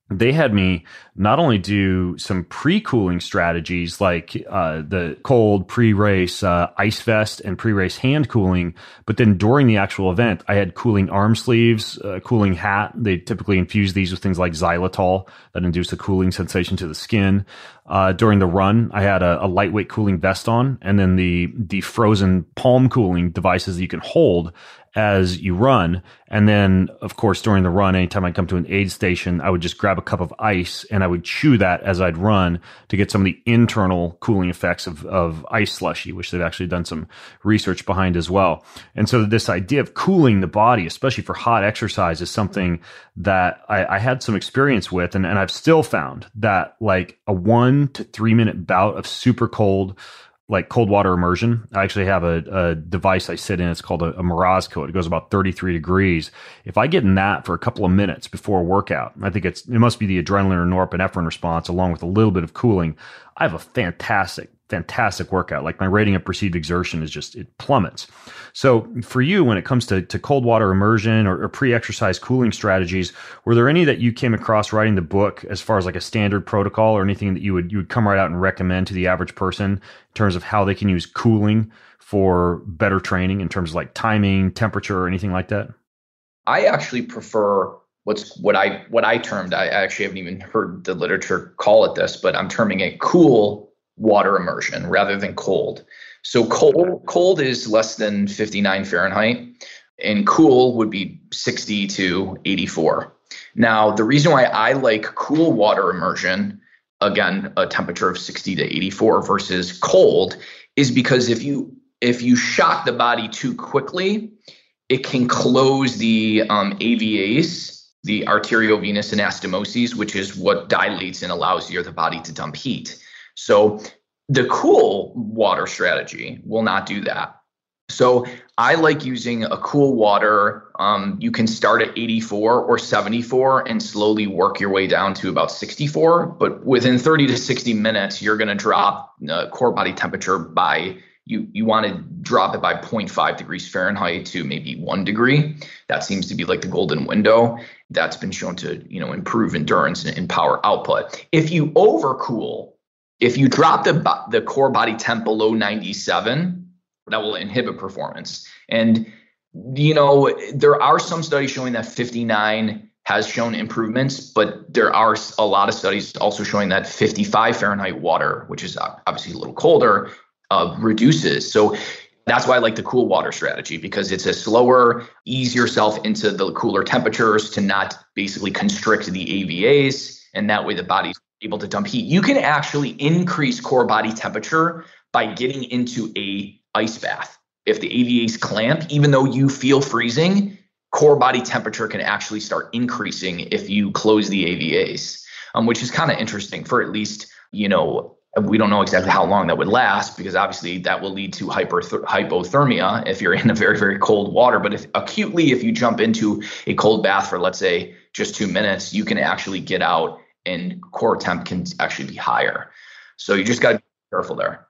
they had me not only do some pre-cooling strategies like uh, the cold pre-race uh, ice vest and pre-race hand cooling, but then during the actual event, I had cooling arm sleeves, uh, cooling hat. They typically infuse these with things like xylitol that induce a cooling sensation to the skin. Uh, during the run, I had a, a lightweight cooling vest on, and then the the frozen palm cooling devices that you can hold as you run. And then, of course, during the run, anytime I come to an aid station, I would just grab a cup of ice and I would chew that as I'd run to get some of the internal cooling effects of, of ice slushy, which they've actually done some research behind as well. And so this idea of cooling the body, especially for hot exercise, is something that I, I had some experience with. And, and I've still found that like a one to three minute bout of super cold, like cold water immersion. I actually have a, a device I sit in. It's called a, a Mraz coat. It goes about thirty-three degrees. If I get in that for a couple of minutes before a workout, I think it's, it must be the adrenaline or norepinephrine response along with a little bit of cooling. I have a fantastic, fantastic workout. Like my rating of perceived exertion is just, it plummets. So for you, when it comes to, to cold water immersion or, or pre-exercise cooling strategies, were there any that you came across writing the book as far as like a standard protocol or anything that you would, you would come right out and recommend to the average person in terms of how they can use cooling for better training in terms of like timing, temperature, or anything like that? I actually prefer what's what I what I termed, I actually haven't even heard the literature call it this, but I'm terming it cool water immersion rather than cold. So cold cold is less than fifty-nine Fahrenheit, and cool would be sixty to eighty-four. Now, the reason why I like cool water immersion, again, a temperature of sixty to eighty-four versus cold, is because if you if you shock the body too quickly, it can close the um, A V As, the arteriovenous anastomoses, which is what dilates and allows your the body to dump heat. So the cool water strategy will not do that. So I like using a cool water. Um, you can start at eighty-four or seventy-four and slowly work your way down to about sixty-four. But within thirty to sixty minutes, you're going to drop uh, core body temperature by You you want to drop it by zero point five degrees Fahrenheit to maybe one degree. That seems to be like the golden window. That's been shown to, you know, improve endurance and, and power output. If you overcool, if you drop the the core body temp below ninety-seven, that will inhibit performance. And, you know, there are some studies showing that fifty-nine has shown improvements, but there are a lot of studies also showing that fifty-five Fahrenheit water, which is obviously a little colder, Uh, reduces. So that's why I like the cool water strategy, because it's a slower, ease yourself into the cooler temperatures to not basically constrict the A V As. And that way the body's able to dump heat. You can actually increase core body temperature by getting into a ice bath. If the A V As clamp, even though you feel freezing, core body temperature can actually start increasing if you close the A V As, um, which is kind of interesting for at least, you know, we don't know exactly how long that would last, because obviously that will lead to hyper hypothermia if you're in a very, very cold water. But if acutely, if you jump into a cold bath for, let's say, just two minutes, you can actually get out and core temp can actually be higher. So you just got to be careful there.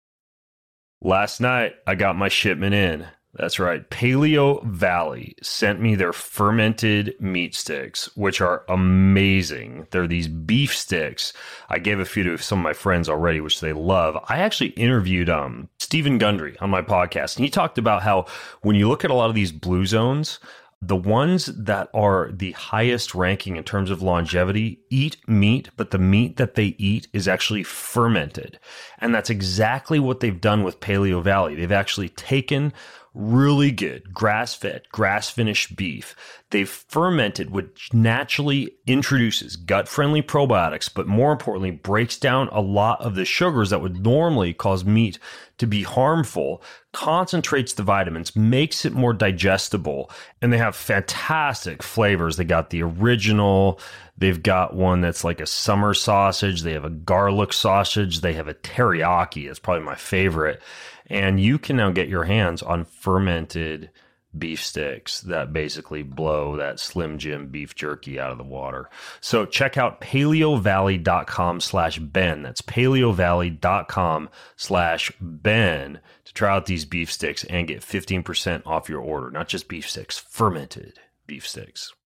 Last night, I got my shipment in. That's right. Paleo Valley sent me their fermented meat sticks, which are amazing. They're these beef sticks. I gave a few to some of my friends already, which they love. I actually interviewed um, Stephen Gundry on my podcast, and he talked about how when you look at a lot of these blue zones, the ones that are the highest ranking in terms of longevity eat meat, but the meat that they eat is actually fermented. And that's exactly what they've done with Paleo Valley. They've actually taken really good grass-fed, grass-finished beef. They've fermented, which naturally introduces gut-friendly probiotics, but more importantly, breaks down a lot of the sugars that would normally cause meat to be harmful, concentrates the vitamins, makes it more digestible, and they have fantastic flavors. They got the original, they've got one that's like a summer sausage, they have a garlic sausage, they have a teriyaki, it's probably my favorite. And you can now get your hands on fermented beef sticks that basically blow that Slim Jim beef jerky out of the water. So check out paleovalley.com slash Ben. That's paleovalley.com slash Ben to try out these beef sticks and get fifteen percent off your order. Not just beef sticks, fermented beef sticks.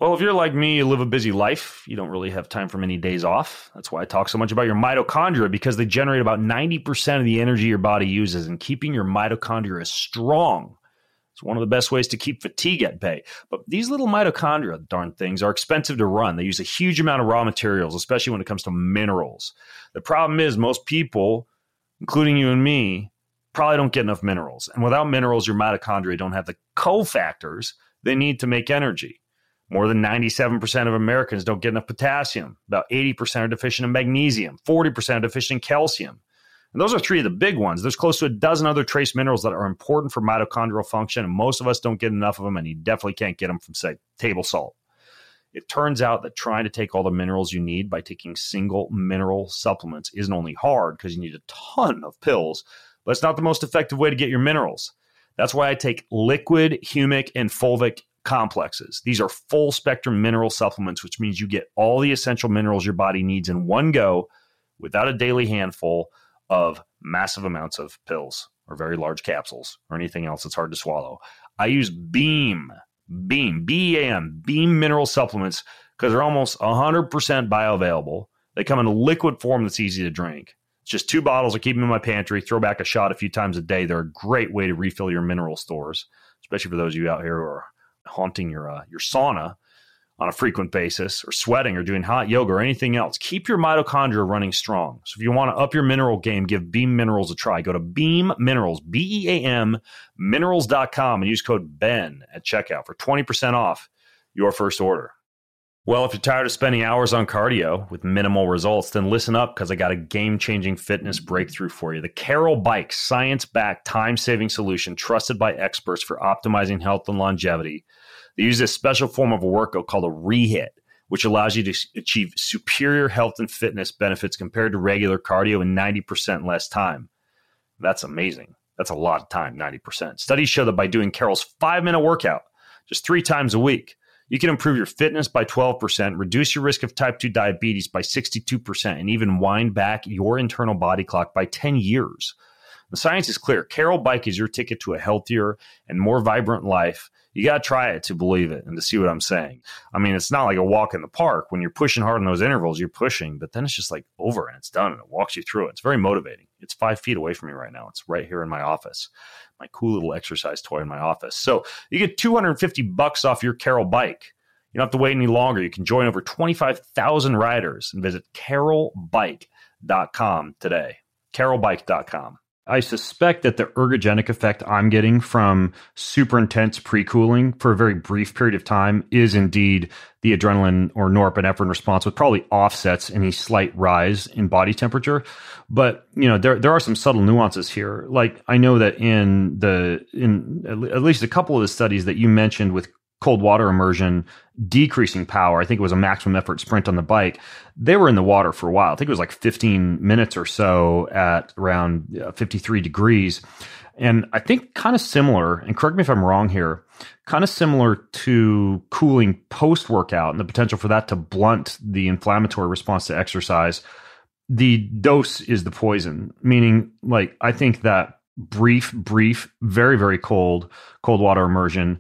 Well, if you're like me, you live a busy life. You don't really have time for many days off. That's why I talk so much about your mitochondria, because they generate about ninety percent of the energy your body uses, and keeping your mitochondria strong is one of the best ways to keep fatigue at bay. But these little mitochondria, darn things, are expensive to run. They use a huge amount of raw materials, especially when it comes to minerals. The problem is most people, including you and me, probably don't get enough minerals. And without minerals, your mitochondria don't have the cofactors they need to make energy. More than ninety-seven percent of Americans don't get enough potassium. About eighty percent are deficient in magnesium. forty percent are deficient in calcium. And those are three of the big ones. There's close to a dozen other trace minerals that are important for mitochondrial function, and most of us don't get enough of them, and you definitely can't get them from, say, table salt. It turns out that trying to take all the minerals you need by taking single mineral supplements isn't only hard because you need a ton of pills, but it's not the most effective way to get your minerals. That's why I take liquid, humic, and fulvic complexes. These are full spectrum mineral supplements, which means you get all the essential minerals your body needs in one go without a daily handful of massive amounts of pills or very large capsules or anything else that's hard to swallow. I use Beam, Beam, B E A M, Beam mineral supplements because they're almost one hundred percent bioavailable. They come in a liquid form that's easy to drink. It's just two bottles. I keep them in my pantry, throw back a shot a few times a day. They're a great way to refill your mineral stores, especially for those of you out here who are haunting your uh, your sauna on a frequent basis, or sweating, or doing hot yoga, or anything else. Keep your mitochondria running strong. So if you want to up your mineral game, give Beam Minerals a try. Go to Beam Minerals, B E A M, minerals dot com, and use code BEN at checkout for twenty percent off your first order. Well, if you're tired of spending hours on cardio with minimal results, then listen up, because I got a game-changing fitness breakthrough for you. The Carol Bike, science-backed, time-saving solution trusted by experts for optimizing health and longevity. They use this special form of a workout called a rehit, which allows you to achieve superior health and fitness benefits compared to regular cardio in ninety percent less time. That's amazing. That's a lot of time, ninety percent. Studies show that by doing Carol's five-minute workout just three times a week, you can improve your fitness by twelve percent, reduce your risk of type two diabetes by sixty-two percent, and even wind back your internal body clock by ten years. The science is clear. Carol Bike is your ticket to a healthier and more vibrant life. You got to try it to believe it and to see what I'm saying. I mean, it's not like a walk in the park. When you're pushing hard in those intervals, you're pushing, but then it's just like over and it's done and it walks you through it. It's very motivating. It's five feet away from me right now. It's right here in my office, my cool little exercise toy in my office. So you get two hundred fifty bucks off your Carol Bike. You don't have to wait any longer. You can join over twenty-five thousand riders and visit carol bike dot com today. carol bike dot com. I suspect that the ergogenic effect I'm getting from super intense pre-cooling for a very brief period of time is indeed the adrenaline or norepinephrine response, which probably offsets any slight rise in body temperature. But, you know, there there are some subtle nuances here. Like, I know that in the in at least a couple of the studies that you mentioned with cold water immersion decreasing power, I think it was a maximum effort sprint on the bike, they were in the water for a while. I think it was like fifteen minutes or so at around fifty-three degrees. And I think kind of similar, and correct me if I'm wrong here, kind of similar to cooling post-workout and the potential for that to blunt the inflammatory response to exercise. The dose is the poison, meaning, like, I think that brief, brief, very, very cold, cold water immersion,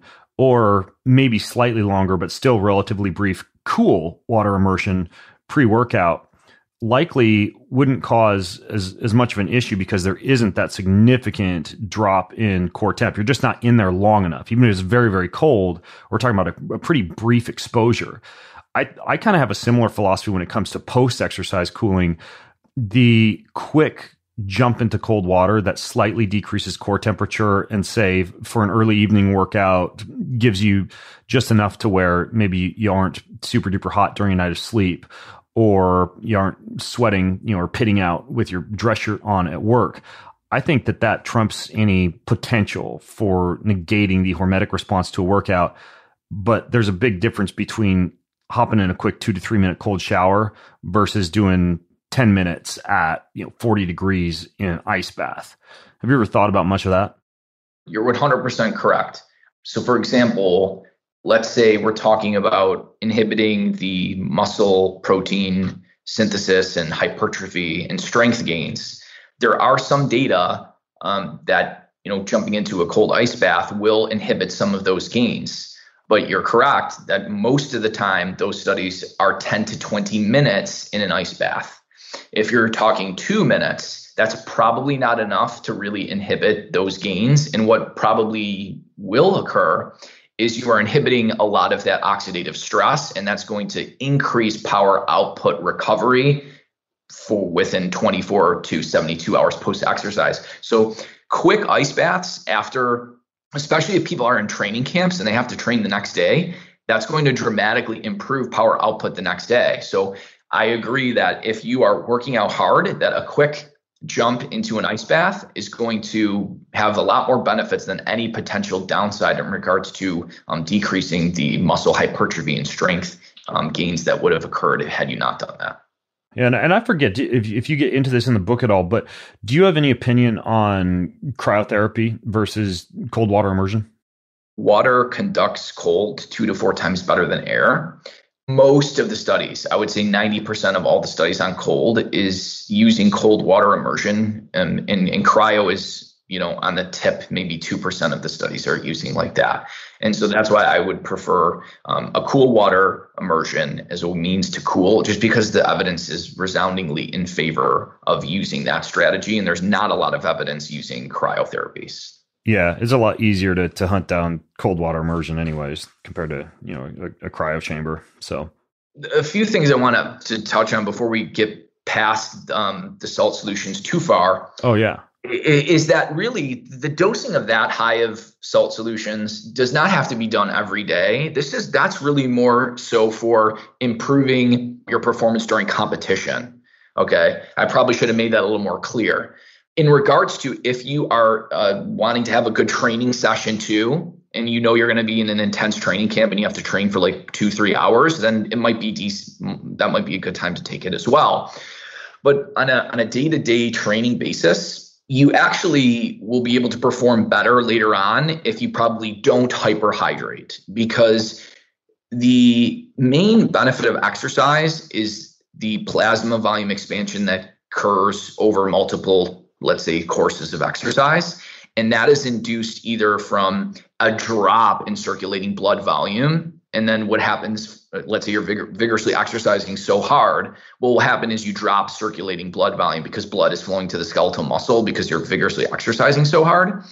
or maybe slightly longer, but still relatively brief, cool water immersion pre-workout likely wouldn't cause as, as much of an issue because there isn't that significant drop in core temp. You're just not in there long enough. Even if it's very, very cold, we're talking about a, a pretty brief exposure. I, I kind of have a similar philosophy when it comes to post-exercise cooling. The quick jump into cold water that slightly decreases core temperature and, say, for an early evening workout, gives you just enough to where maybe you aren't super duper hot during a night of sleep, or you aren't sweating, you know, or pitting out with your dress shirt on at work. I think that that trumps any potential for negating the hormetic response to a workout. But there's a big difference between hopping in a quick two to three minute cold shower versus doing ten minutes at, you know, forty degrees in an ice bath. Have you ever thought about much of that? You're one hundred percent correct. So for example, let's say we're talking about inhibiting the muscle protein synthesis and hypertrophy and strength gains. There are some data um, that, you know, jumping into a cold ice bath will inhibit some of those gains. But you're correct that most of the time, those studies are ten to twenty minutes in an ice bath. If you're talking two minutes, that's probably not enough to really inhibit those gains. And what probably will occur is you are inhibiting a lot of that oxidative stress, and that's going to increase power output recovery for within twenty-four to seventy-two hours post-exercise. So quick ice baths after, especially if people are in training camps and they have to train the next day, that's going to dramatically improve power output the next day. So I agree that if you are working out hard, that a quick jump into an ice bath is going to have a lot more benefits than any potential downside in regards to um, decreasing the muscle hypertrophy and strength um, gains that would have occurred had you not done that. Yeah, and, and I forget if, if you get into this in the book at all, but do you have any opinion on cryotherapy versus cold water immersion? Water conducts cold two to four times better than air. Most of the studies, I would say ninety percent of all the studies on cold is using cold water immersion, and, and, and cryo is, you know, on the tip, maybe two percent of the studies are using like that. And so that's why I would prefer um, a cool water immersion as a means to cool, just because the evidence is resoundingly in favor of using that strategy. And there's not a lot of evidence using cryotherapies. Yeah, it's a lot easier to to hunt down cold water immersion anyways, compared to, you know, a, a cryo chamber. So a few things I want to touch on before we get past um, the salt solutions too far. Oh, yeah. Is that really the dosing of that high of salt solutions does not have to be done every day. This is that's really more so for improving your performance during competition. Okay, I probably should have made that a little more clear. In regards to if you are uh, wanting to have a good training session too, and you know you're going to be in an intense training camp and you have to train for like two, three hours, then it might be decent. That might be a good time to take it as well. But on a on a day-to-day training basis, you actually will be able to perform better later on if you probably don't hyperhydrate, because the main benefit of exercise is the plasma volume expansion that occurs over multiple, let's say, courses of exercise. And that is induced either from a drop in circulating blood volume. And then what happens, let's say you're vigor- vigorously exercising so hard, what will happen is you drop circulating blood volume because blood is flowing to the skeletal muscle because you're vigorously exercising so hard.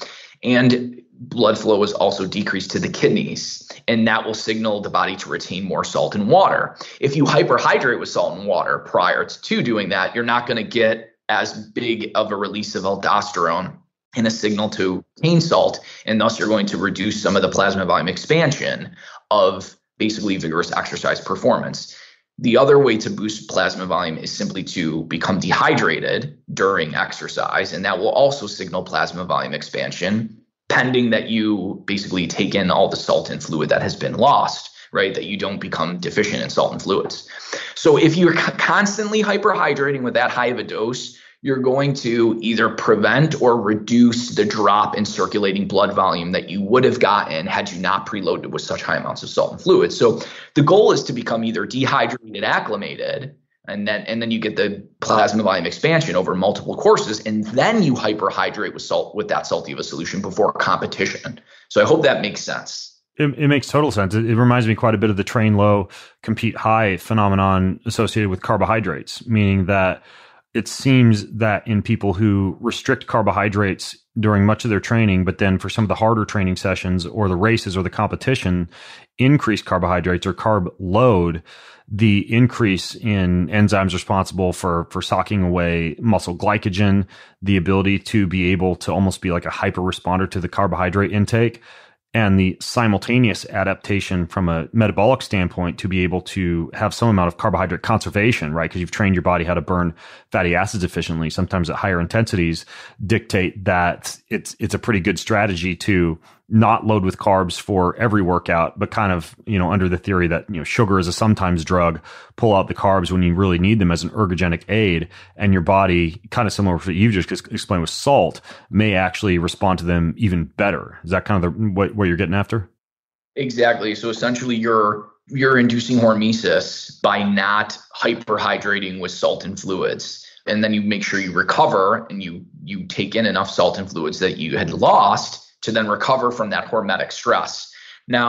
And blood flow is also decreased to the kidneys, and that will signal the body to retain more salt and water. If you hyperhydrate with salt and water prior to doing that, you're not going to get as big of a release of aldosterone and a signal to retain salt, and thus you're going to reduce some of the plasma volume expansion of basically vigorous exercise performance. The other way to boost plasma volume is simply to become dehydrated during exercise, and that will also signal plasma volume expansion, pending that you basically take in all the salt and fluid that has been lost, right? That you don't become deficient in salt and fluids. So if you're constantly hyperhydrating with that high of a dose, you're going to either prevent or reduce the drop in circulating blood volume that you would have gotten had you not preloaded with such high amounts of salt and fluid. So the goal is to become either dehydrated, acclimated, and then and then you get the plasma volume expansion over multiple courses, and then you hyperhydrate with salt with that salty of a solution before competition. So I hope that makes sense. It, it makes total sense. It, it reminds me quite a bit of the train low, compete high phenomenon associated with carbohydrates, meaning that it seems that in people who restrict carbohydrates during much of their training, but then for some of the harder training sessions or the races or the competition, increase carbohydrates or carb load, the increase in enzymes responsible for, for socking away muscle glycogen, the ability to be able to almost be like a hyper responder to the carbohydrate intake, and the simultaneous adaptation from a metabolic standpoint to be able to have some amount of carbohydrate conservation, right? Because you've trained your body how to burn fatty acids efficiently, sometimes at higher intensities, dictate that it's it's a pretty good strategy to not load with carbs for every workout, but kind of, you know, under the theory that, you know, sugar is a sometimes drug, pull out the carbs when you really need them as an ergogenic aid, and your body, kind of similar to what you've just explained with salt, may actually respond to them even better. Is that kind of the, what, what you're getting after? Exactly. So essentially you're you're inducing hormesis by not hyperhydrating with salt and fluids. And then you make sure you recover and you you take in enough salt and fluids that you had lost to then recover from that hormetic stress. Now,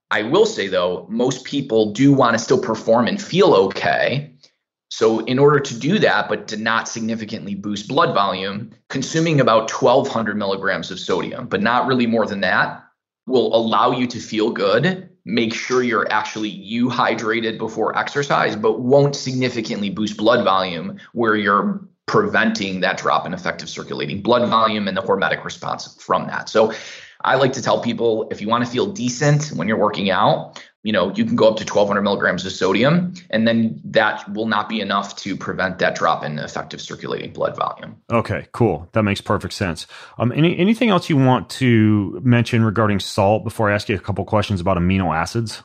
I will say, though, most people do want to still perform and feel okay. So in order to do that, but to not significantly boost blood volume, consuming about twelve hundred milligrams of sodium, but not really more than that, will allow you to feel good, make sure you're actually you hydrated before exercise, but won't significantly boost blood volume where you're preventing that drop in effective circulating blood volume and the hormetic response from that. So I like to tell people, if you want to feel decent when you're working out, you know, you can go up to twelve hundred milligrams of sodium, and then that will not be enough to prevent that drop in effective circulating blood volume. Okay, cool. That makes perfect sense. Um, any anything else you want to mention regarding salt before I ask you a couple questions about amino acids?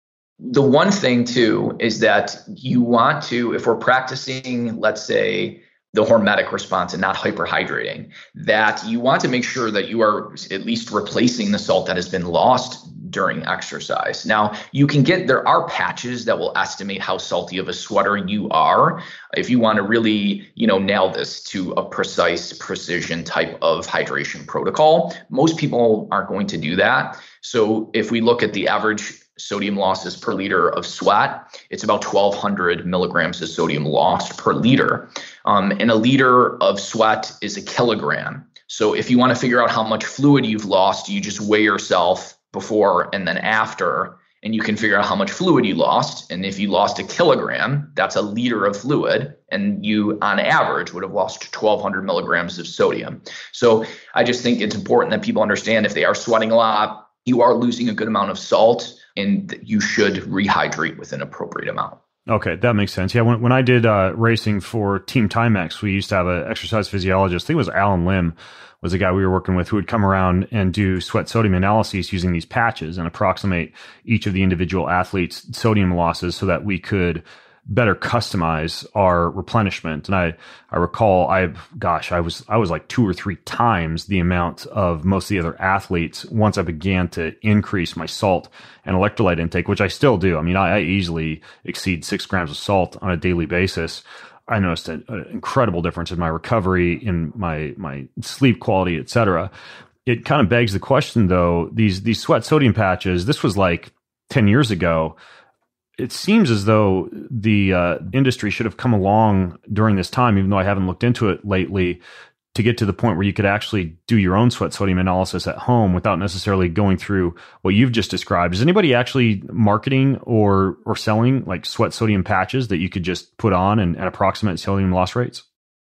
The one thing too is that you want to, if we're practicing, let's say, the hormetic response and not hyperhydrating, that you want to make sure that you are at least replacing the salt that has been lost during exercise. Now, you can get, there are patches that will estimate how salty of a sweater you are. If you want to really, you know, nail this to a precise precision type of hydration protocol, most people aren't going to do that. So if we look at the average sodium losses per liter of sweat, it's about twelve hundred milligrams of sodium lost per liter. Um, and a liter of sweat is a kilogram. So if you want to figure out how much fluid you've lost, you just weigh yourself before and then after, and you can figure out how much fluid you lost. And if you lost a kilogram, that's a liter of fluid, and you on average would have lost twelve hundred milligrams of sodium. So I just think it's important that people understand, if they are sweating a lot, you are losing a good amount of salt, and you should rehydrate with an appropriate amount. Okay, that makes sense. Yeah, when when I did uh, racing for Team Timex, we used to have an exercise physiologist. I think it was Alan Lim, was the guy we were working with, who would come around and do sweat sodium analyses using these patches and approximate each of the individual athletes' sodium losses so that we could better customize our replenishment. And I, I recall I, gosh, I was, I was like two or three times the amount of most of the other athletes once I began to increase my salt and electrolyte intake, which I still do. I mean, I, I easily exceed six grams of salt on a daily basis. I noticed an, an incredible difference in my recovery, in my, my sleep quality, et cetera. It kind of begs the question though, these, these sweat sodium patches, this was like ten years ago. It seems as though the uh, industry should have come along during this time, even though I haven't looked into it lately, to get to the point where you could actually do your own sweat sodium analysis at home without necessarily going through what you've just described. Is anybody actually marketing or or selling like sweat sodium patches that you could just put on and, and approximate sodium loss rates?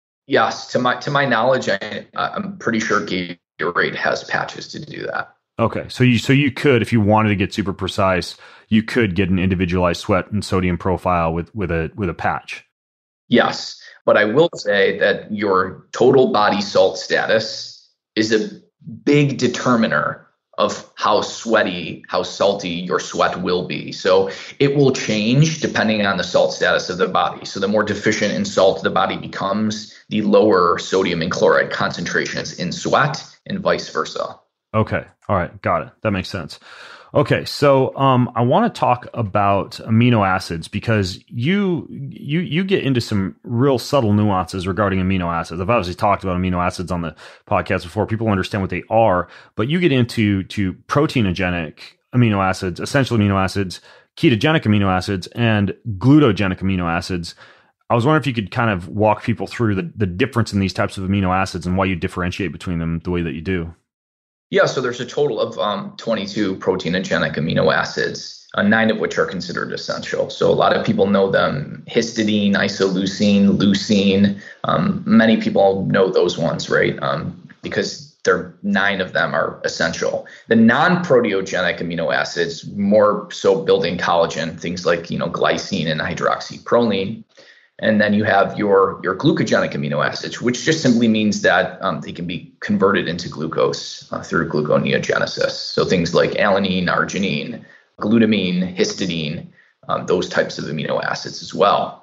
Yes, to my to my knowledge, I, I'm pretty sure Gatorade has patches to do that. Okay, so you so you could, if you wanted to get super precise, you could get an individualized sweat and sodium profile with with a with a patch. Yes, but I will say that your total body salt status is a big determiner of how sweaty, how salty your sweat will be. So it will change depending on the salt status of the body. So the more deficient in salt the body becomes, the lower sodium and chloride concentrations in sweat, and vice versa. Okay. All right. Got it. That makes sense. Okay. So um, I want to talk about amino acids, because you you you get into some real subtle nuances regarding amino acids. I've obviously talked about amino acids on the podcast before. People understand what they are, but you get into to proteinogenic amino acids, essential amino acids, ketogenic amino acids, and glutogenic amino acids. I was wondering if you could kind of walk people through the, the difference in these types of amino acids and why you differentiate between them the way that you do. Yeah, so there's a total of um, twenty-two proteinogenic amino acids, uh, nine of which are considered essential. So a lot of people know them: histidine, isoleucine, leucine. Um, many people know those ones, right? Um, because there nine of them are essential. The non-proteogenic amino acids, more so building collagen, things like you know glycine and hydroxyproline. And then you have your, your glucogenic amino acids, which just simply means that um, they can be converted into glucose uh, through gluconeogenesis. So things like alanine, arginine, glutamine, histidine, um, those types of amino acids as well.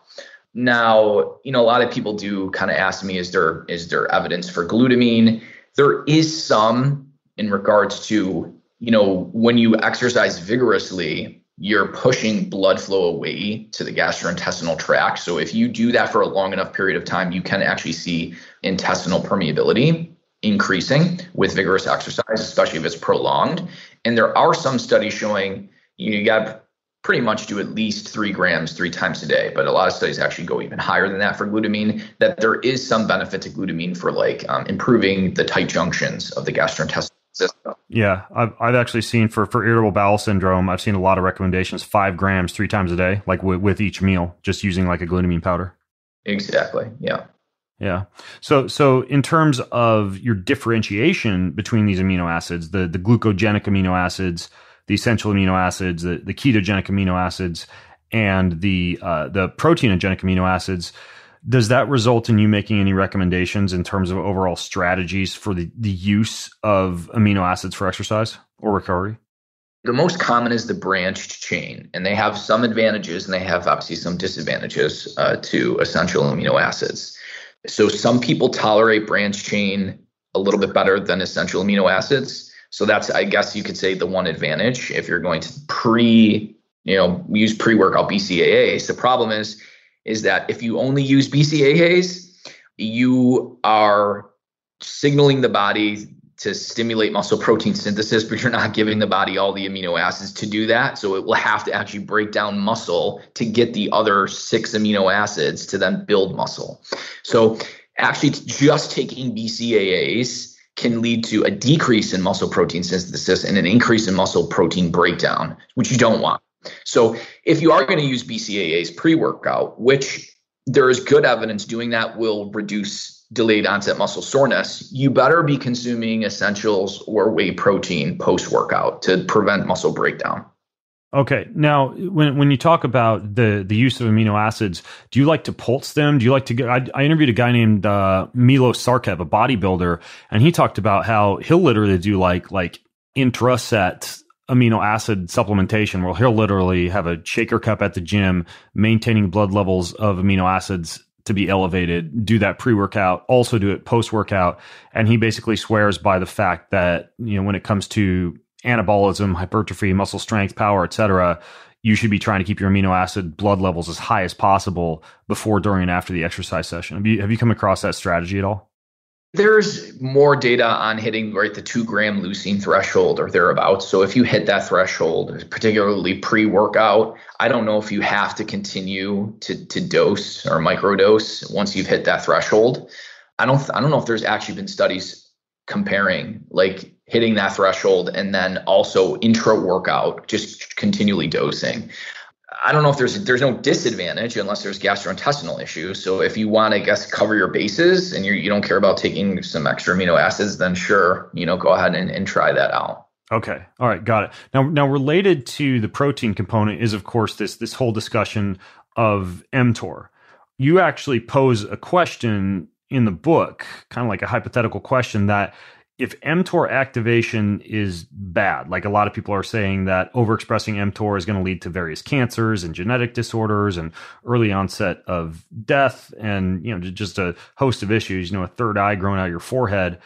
Now, you know, a lot of people do kind of ask me, is there is there evidence for glutamine? There is some in regards to, you know, when you exercise vigorously, you're pushing blood flow away to the gastrointestinal tract. So if you do that for a long enough period of time, you can actually see intestinal permeability increasing with vigorous exercise, especially if it's prolonged. And there are some studies showing you got to pretty much do at least three grams three times a day. But a lot of studies actually go even higher than that for glutamine, that there is some benefit to glutamine for like um, improving the tight junctions of the gastrointestinal system. Yeah, I've, I've actually seen for, for irritable bowel syndrome, I've seen a lot of recommendations, five grams three times a day, like w- with each meal, just using like a glutamine powder. Exactly. Yeah. Yeah. So, so in terms of your differentiation between these amino acids, the, the glucogenic amino acids, the essential amino acids, the, the ketogenic amino acids, and the uh, the proteinogenic amino acids, does that result in you making any recommendations in terms of overall strategies for the, the use of amino acids for exercise or recovery? The most common is the branched chain, and they have some advantages and they have obviously some disadvantages uh, to essential amino acids. So some people tolerate branched chain a little bit better than essential amino acids. So that's, I guess you could say, the one advantage if you're going to pre, you know, use pre-workout B C A As. The problem is, is that if you only use B C A As, you are signaling the body to stimulate muscle protein synthesis, but you're not giving the body all the amino acids to do that. So it will have to actually break down muscle to get the other six amino acids to then build muscle. So actually just taking B C A As can lead to a decrease in muscle protein synthesis and an increase in muscle protein breakdown, which you don't want. So if you are going to use B C A As pre-workout, which there is good evidence doing that will reduce delayed onset muscle soreness, you better be consuming essentials or whey protein post-workout to prevent muscle breakdown. Okay. Now, when when you talk about the the use of amino acids, do you like to pulse them? Do you like to get? I, I interviewed a guy named uh, Milo Sarkev, a bodybuilder, and he talked about how he'll literally do like like intraset amino acid supplementation, where he'll literally have a shaker cup at the gym, maintaining blood levels of amino acids to be elevated, do that pre-workout, also do it post-workout. And he basically swears by the fact that, you know, when it comes to anabolism, hypertrophy, muscle strength, power, et cetera, you should be trying to keep your amino acid blood levels as high as possible before, during, and after the exercise session. Have you, have you come across that strategy at all? There's more data on hitting right the two gram leucine threshold or thereabouts. So if you hit that threshold, particularly pre-workout, I don't know if you have to continue to to dose or microdose once you've hit that threshold. I don't I don't know if there's actually been studies comparing like hitting that threshold and then also intra-workout, just continually dosing. I don't know if there's there's no disadvantage unless there's gastrointestinal issues. So if you want to, I guess, cover your bases and you you don't care about taking some extra amino acids, then sure, you know, go ahead and, and try that out. Okay. All right. Got it. Now, now related to the protein component is, of course, this this whole discussion of mTOR. You actually pose a question in the book, kind of like a hypothetical question, that if mTOR activation is bad, like a lot of people are saying that overexpressing mTOR is going to lead to various cancers and genetic disorders and early onset of death and, you know, just a host of issues, you know, a third eye growing out of your forehead,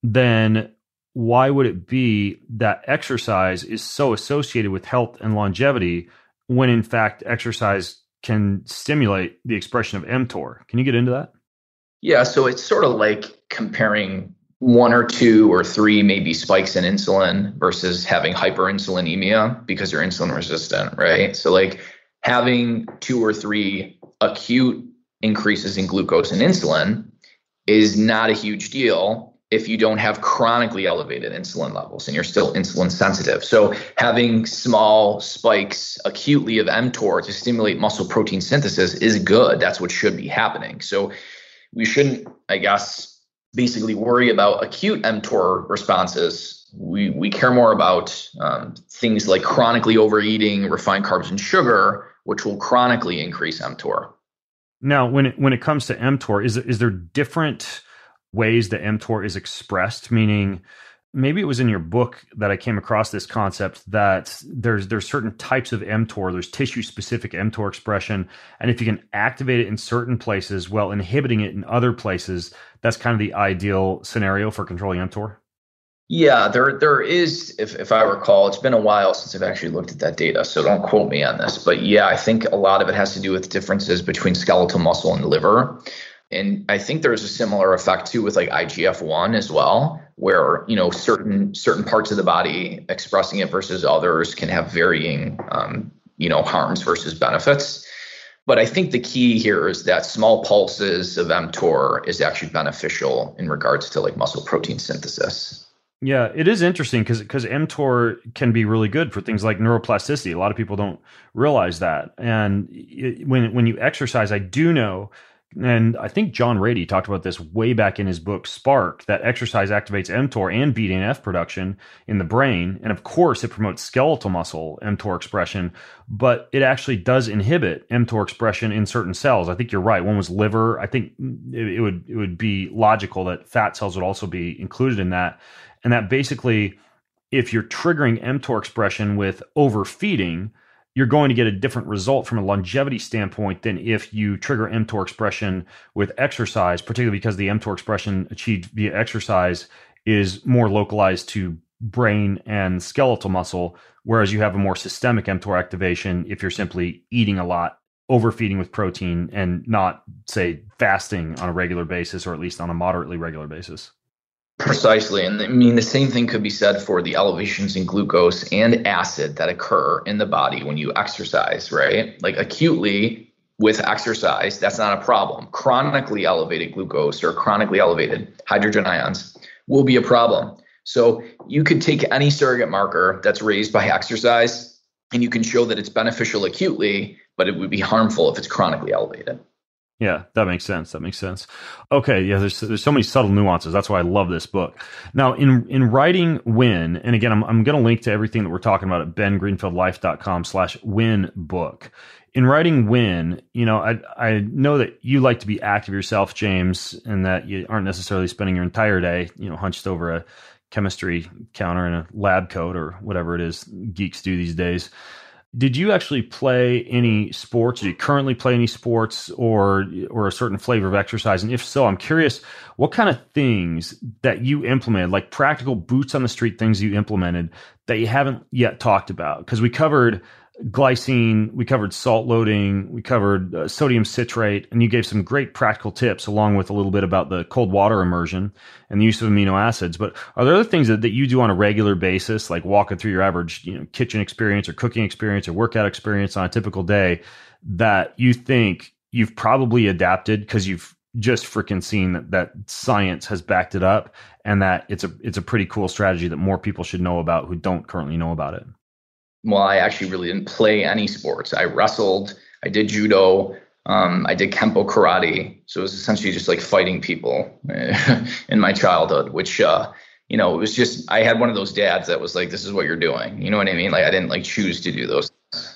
then why would it be that exercise is so associated with health and longevity when in fact exercise can stimulate the expression of mTOR? Can you get into that? Yeah, so it's sort of like comparing one or two or three maybe spikes in insulin versus having hyperinsulinemia because you're insulin resistant, right? So like having two or three acute increases in glucose and insulin is not a huge deal if you don't have chronically elevated insulin levels and you're still insulin sensitive. So having small spikes acutely of mTOR to stimulate muscle protein synthesis is good. That's what should be happening. So we shouldn't, I guess, basically worry about acute mTOR responses. We we care more about um, things like chronically overeating refined carbs and sugar, which will chronically increase mTOR. Now, when it, when it comes to mTOR, is is there different ways that mTOR is expressed? Meaning, maybe it was in your book that I came across this concept that there's there's certain types of mTOR, there's tissue-specific mTOR expression, and if you can activate it in certain places while inhibiting it in other places, that's kind of the ideal scenario for controlling mTOR? Yeah, there there is, if, if I recall, it's been a while since I've actually looked at that data, so don't quote me on this. But yeah, I think a lot of it has to do with differences between skeletal muscle and liver. And I think there's a similar effect too with like I G F one as well. where, you know, certain certain parts of the body expressing it versus others can have varying, um, you know, harms versus benefits. But I think the key here is that small pulses of mTOR is actually beneficial in regards to like muscle protein synthesis. Yeah, it is interesting because because mTOR can be really good for things like neuroplasticity. A lot of people don't realize that. And it, when when you exercise, I do know, and I think John Rady talked about this way back in his book Spark, that exercise activates mTOR and B D N F production in the brain, and of course it promotes skeletal muscle mTOR expression, but it actually does inhibit mTOR expression in certain cells. I think you're right. One was liver. I think it, it would it would be logical that fat cells would also be included in that. And that basically, if you're triggering mTOR expression with overfeeding, you're going to get a different result from a longevity standpoint than if you trigger mTOR expression with exercise, particularly because the mTOR expression achieved via exercise is more localized to brain and skeletal muscle, whereas you have a more systemic mTOR activation if you're simply eating a lot, overfeeding with protein, and not, say, fasting on a regular basis, or at least on a moderately regular basis. Precisely. And I mean, the same thing could be said for the elevations in glucose and acid that occur in the body when you exercise, right? Like acutely with exercise, that's not a problem. Chronically elevated glucose or chronically elevated hydrogen ions will be a problem. So you could take any surrogate marker that's raised by exercise and you can show that it's beneficial acutely, but it would be harmful if it's chronically elevated. Yeah, that makes sense. That makes sense. Okay, yeah, there's there's so many subtle nuances. That's why I love this book. Now, in in writing Win, and again, I'm I'm going to link to everything that we're talking about at ben greenfield life dot com slash win book. In writing Win, you know, I I know that you like to be active yourself, James, and that you aren't necessarily spending your entire day, you know, hunched over a chemistry counter in a lab coat or whatever it is geeks do these days. Did you actually play any sports? Do you currently play any sports or or a certain flavor of exercise? And if so, I'm curious what kind of things that you implemented, like practical boots on the street things you implemented that you haven't yet talked about. Because we covered glycine, we covered salt loading, we covered uh, sodium citrate, and you gave some great practical tips along with a little bit about the cold water immersion and the use of amino acids. But are there other things that, that you do on a regular basis, like walking through your average, you know, kitchen experience or cooking experience or workout experience on a typical day that you think you've probably adapted because you've just freaking seen that, that science has backed it up and that it's a it's a pretty cool strategy that more people should know about who don't currently know about it? Well, I actually really didn't play any sports. I wrestled, I did judo, um, I did Kempo karate. So it was essentially just like fighting people in my childhood, which, uh, you know, it was just, I had one of those dads that was like, this is what you're doing. You know what I mean? Like I didn't like choose to do those.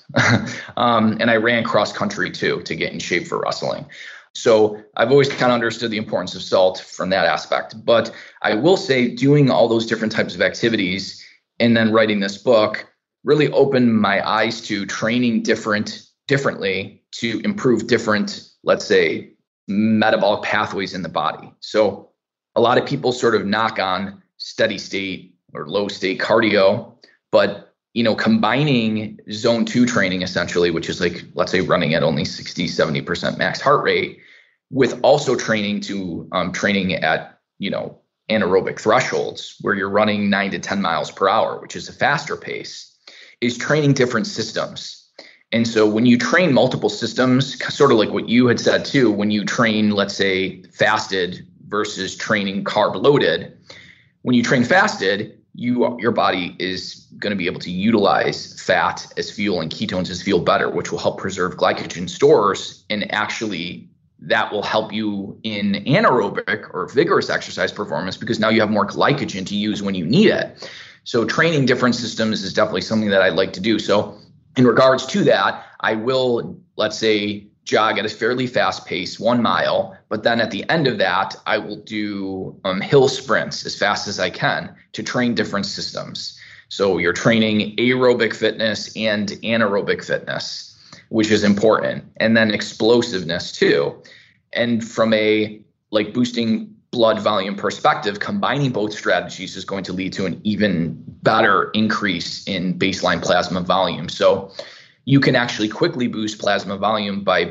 um, and I ran cross country too, to get in shape for wrestling. So I've always kind of understood the importance of salt from that aspect. But I will say doing all those different types of activities and then writing this book really opened my eyes to training different differently to improve different, let's say, metabolic pathways in the body. So a lot of people sort of knock on steady state or low state cardio, but you know, combining zone two training essentially, which is like, let's say running at only sixty, seventy percent max heart rate, with also training to um, training at, you know, anaerobic thresholds where you're running nine to ten miles per hour, which is a faster pace, is training different systems. And so when you train multiple systems, sort of like what you had said too, when you train, let's say, fasted versus training carb loaded, when you train fasted, you your body is going to be able to utilize fat as fuel and ketones as fuel better, which will help preserve glycogen stores. And actually, that will help you in anaerobic or vigorous exercise performance because now you have more glycogen to use when you need it. So training different systems is definitely something that I'd like to do. So in regards to that, I will, let's say, jog at a fairly fast pace, one mile. But then at the end of that, I will do um, hill sprints as fast as I can to train different systems. So you're training aerobic fitness and anaerobic fitness, which is important. And then explosiveness too. And from a like boosting blood volume perspective, combining both strategies is going to lead to an even better increase in baseline plasma volume. So you can actually quickly boost plasma volume by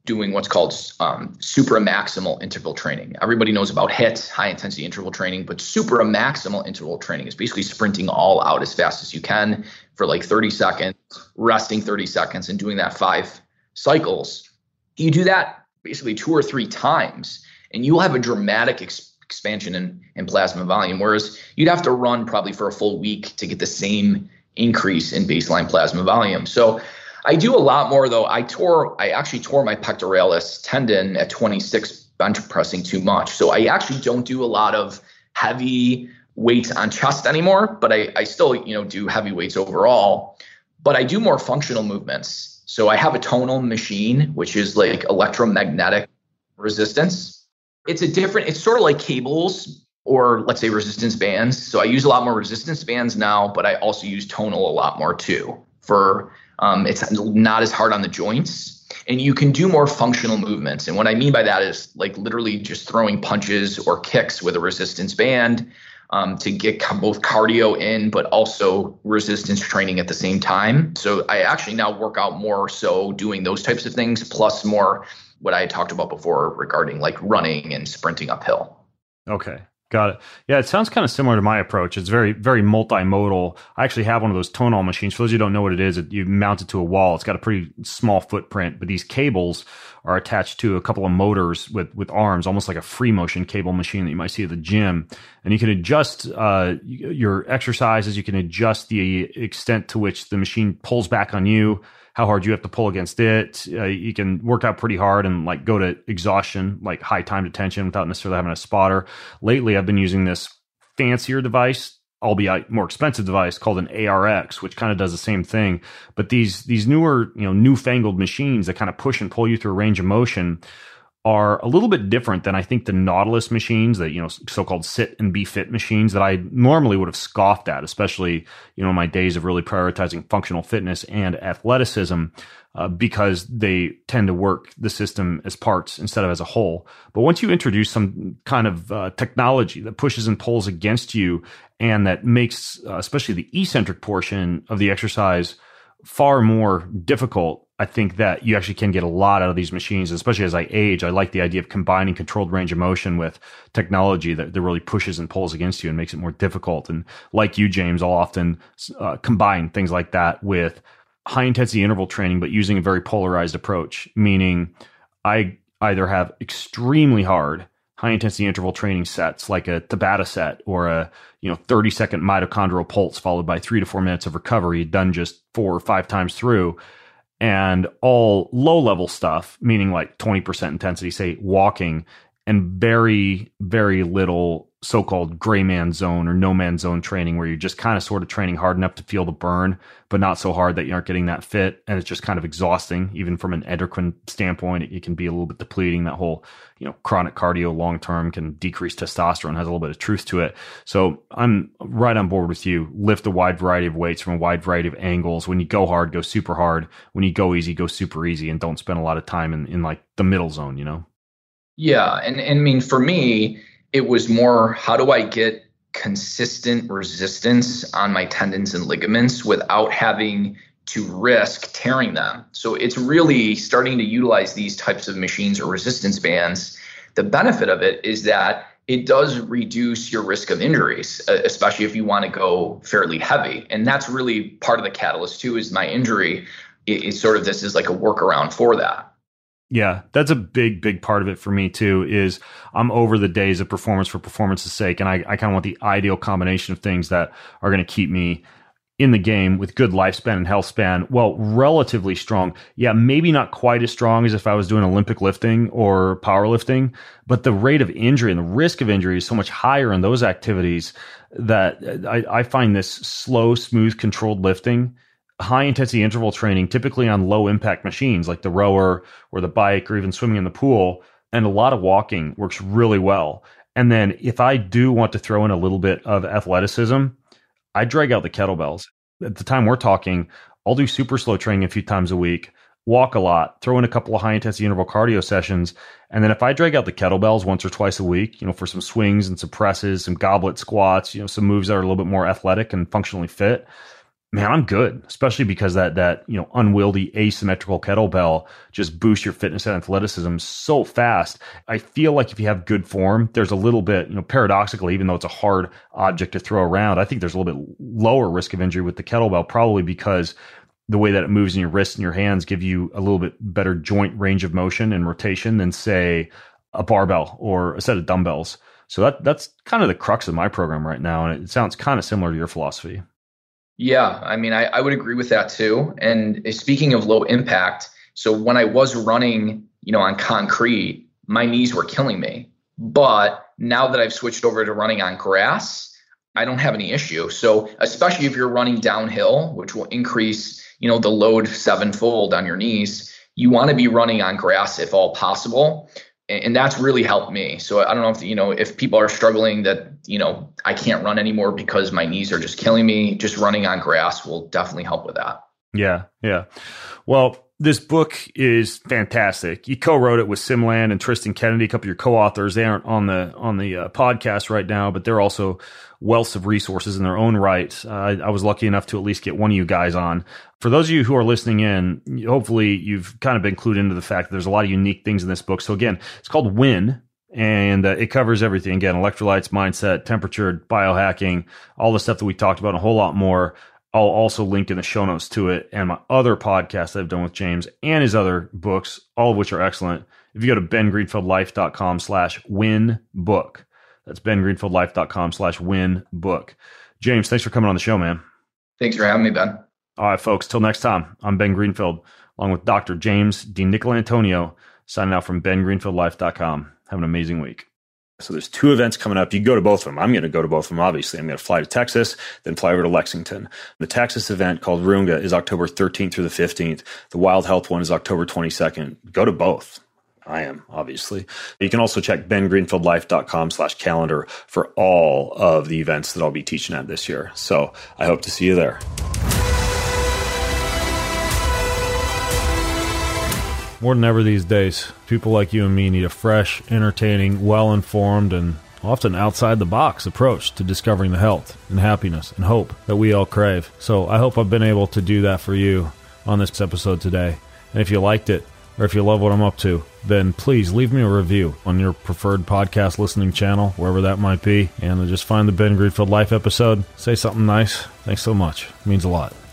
doing what's called um, supramaximal interval training. Everybody knows about HIIT, high intensity interval training, but supramaximal interval training is basically sprinting all out as fast as you can for like thirty seconds, resting thirty seconds, and doing that five cycles. You do that basically two or three times, and you'll have a dramatic ex- expansion in, in plasma volume, whereas you'd have to run probably for a full week to get the same increase in baseline plasma volume. So I do a lot more though. I tore, I actually tore my pectoralis tendon at twenty-six bench pressing too much. So I actually don't do a lot of heavy weights on chest anymore, but I, I still, you know, do heavy weights overall, but I do more functional movements. So I have a tonal machine, which is like electromagnetic resistance. It's a different, it's sort of like cables or let's say resistance bands. So I use a lot more resistance bands now, but I also use tonal a lot more too for, um, it's not as hard on the joints and you can do more functional movements. And what I mean by that is like literally just throwing punches or kicks with a resistance band um, to get both cardio in, but also resistance training at the same time. So I actually now work out more so doing those types of things, plus more what I had talked about before regarding like running and sprinting uphill. Okay. Got it. Yeah, it sounds kind of similar to my approach. It's very, very multimodal. I actually have one of those tonal machines. For those of you who don't know what it is, it, you mount it to a wall. It's got a pretty small footprint, but these cables are attached to a couple of motors with, with arms, almost like a free motion cable machine that you might see at the gym. And you can adjust uh, your exercises. You can adjust the extent to which the machine pulls back on you, how hard you have to pull against it. Uh, you can work out pretty hard and like go to exhaustion, like high time to tension without necessarily having a spotter. Lately, I've been using this fancier device, albeit more expensive device called an A R X, which kind of does the same thing. But these these newer, you know, newfangled machines that kind of push and pull you through a range of motion are a little bit different than I think the Nautilus machines, that, you know, so-called sit and be fit machines that I normally would have scoffed at, especially, you know, in my days of really prioritizing functional fitness and athleticism, uh, because they tend to work the system as parts instead of as a whole. But once you introduce some kind of uh, technology that pushes and pulls against you and that makes, uh, especially the eccentric portion of the exercise far more difficult, I think that you actually can get a lot out of these machines, especially as I age. I like the idea of combining controlled range of motion with technology that, that really pushes and pulls against you and makes it more difficult. And like you, James, I'll often uh, combine things like that with high intensity interval training, but using a very polarized approach, meaning I either have extremely hard high intensity interval training sets like a Tabata set or a, you know, thirty second mitochondrial pulse followed by three to four minutes of recovery done just four or five times through, and all low level stuff, meaning like twenty percent intensity, say walking, and very, very little so-called gray man zone or no man zone training where you're just kind of sort of training hard enough to feel the burn, but not so hard that you aren't getting that fit. And it's just kind of exhausting. Even from an endocrine standpoint, it, it can be a little bit depleting. That whole, you know, chronic cardio long-term can decrease testosterone, has a little bit of truth to it. So I'm right on board with you. Lift a wide variety of weights from a wide variety of angles. When you go hard, go super hard. When you go easy, go super easy, and don't spend a lot of time in, in like the middle zone, you know? Yeah. And, and I mean, for me, it was more, how do I get consistent resistance on my tendons and ligaments without having to risk tearing them? So it's really starting to utilize these types of machines or resistance bands. The benefit of it is that it does reduce your risk of injuries, especially if you want to go fairly heavy. And that's really part of the catalyst too, is my injury is sort of, this is like a workaround for that. Yeah, that's a big, big part of it for me too, is I'm over the days of performance for performance's sake. And I, I kind of want the ideal combination of things that are going to keep me in the game with good lifespan and health span. Well, relatively strong. Yeah, maybe not quite as strong as if I was doing Olympic lifting or powerlifting, but the rate of injury and the risk of injury is so much higher in those activities that I, I find this slow, smooth, controlled lifting, high intensity interval training, typically on low impact machines like the rower or the bike or even swimming in the pool, and a lot of walking works really well. And then if I do want to throw in a little bit of athleticism, I drag out the kettlebells. At the time we're talking, I'll do super slow training a few times a week, walk a lot, throw in a couple of high intensity interval cardio sessions. And then if I drag out the kettlebells once or twice a week, you know, for some swings and some presses, some goblet squats, you know, some moves that are a little bit more athletic and functionally fit, man, I'm good, especially because that, that, you know, unwieldy asymmetrical kettlebell just boosts your fitness and athleticism so fast. I feel like if you have good form, there's a little bit, you know, paradoxically, even though it's a hard object to throw around, I think there's a little bit lower risk of injury with the kettlebell, probably because the way that it moves in your wrists and your hands give you a little bit better joint range of motion and rotation than, say, a barbell or a set of dumbbells. So that that's kind of the crux of my program right now. And it sounds kind of similar to your philosophy. Yeah, I mean, I, I would agree with that too. And speaking of low impact, so when I was running, you know, on concrete, my knees were killing me. But now that I've switched over to running on grass, I don't have any issue. So especially if you're running downhill, which will increase, you know, the load sevenfold on your knees, you want to be running on grass if all possible. And that's really helped me. So I don't know if, you know, if people are struggling that, you know, I can't run anymore because my knees are just killing me, just running on grass will definitely help with that. Yeah. Yeah. Well, this book is fantastic. You co-wrote it with Simland and Tristan Kennedy, a couple of your co-authors. They aren't on the on the uh, podcast right now, but they're also wealths of resources in their own right. Uh, I, I was lucky enough to at least get one of you guys on. For those of you who are listening in, hopefully you've kind of been clued into the fact that there's a lot of unique things in this book. So again, it's called Win, and uh, it covers everything. Again, electrolytes, mindset, temperature, biohacking, all the stuff that we talked about, and a whole lot more. I'll also link in the show notes to it and my other podcasts that I've done with James and his other books, all of which are excellent. If you go to bengreenfieldlife.com slash win book, that's bengreenfieldlife.com slash win book. James, thanks for coming on the show, man. Thanks for having me, Ben. All right, folks, till next time, I'm Ben Greenfield, along with Doctor James DiNicolantonio, signing out from ben greenfield life dot com. Have an amazing week. So there's two events coming up. You can go to both of them. I'm going to go to both of them, obviously. I'm going to fly to Texas, then fly over to Lexington. The Texas event called Runga is October thirteenth through the fifteenth. The Wild Health one is October twenty-second. Go to both. I am, obviously. You can also check bengreenfieldlife.com slash calendar for all of the events that I'll be teaching at this year. So I hope to see you there. More than ever these days, people like you and me need a fresh, entertaining, well-informed, and often outside-the-box approach to discovering the health and happiness and hope that we all crave. So I hope I've been able to do that for you on this episode today. And if you liked it, or if you love what I'm up to, then please leave me a review on your preferred podcast listening channel, wherever that might be, and just find the Ben Greenfield Life episode. Say something nice. Thanks so much. It means a lot.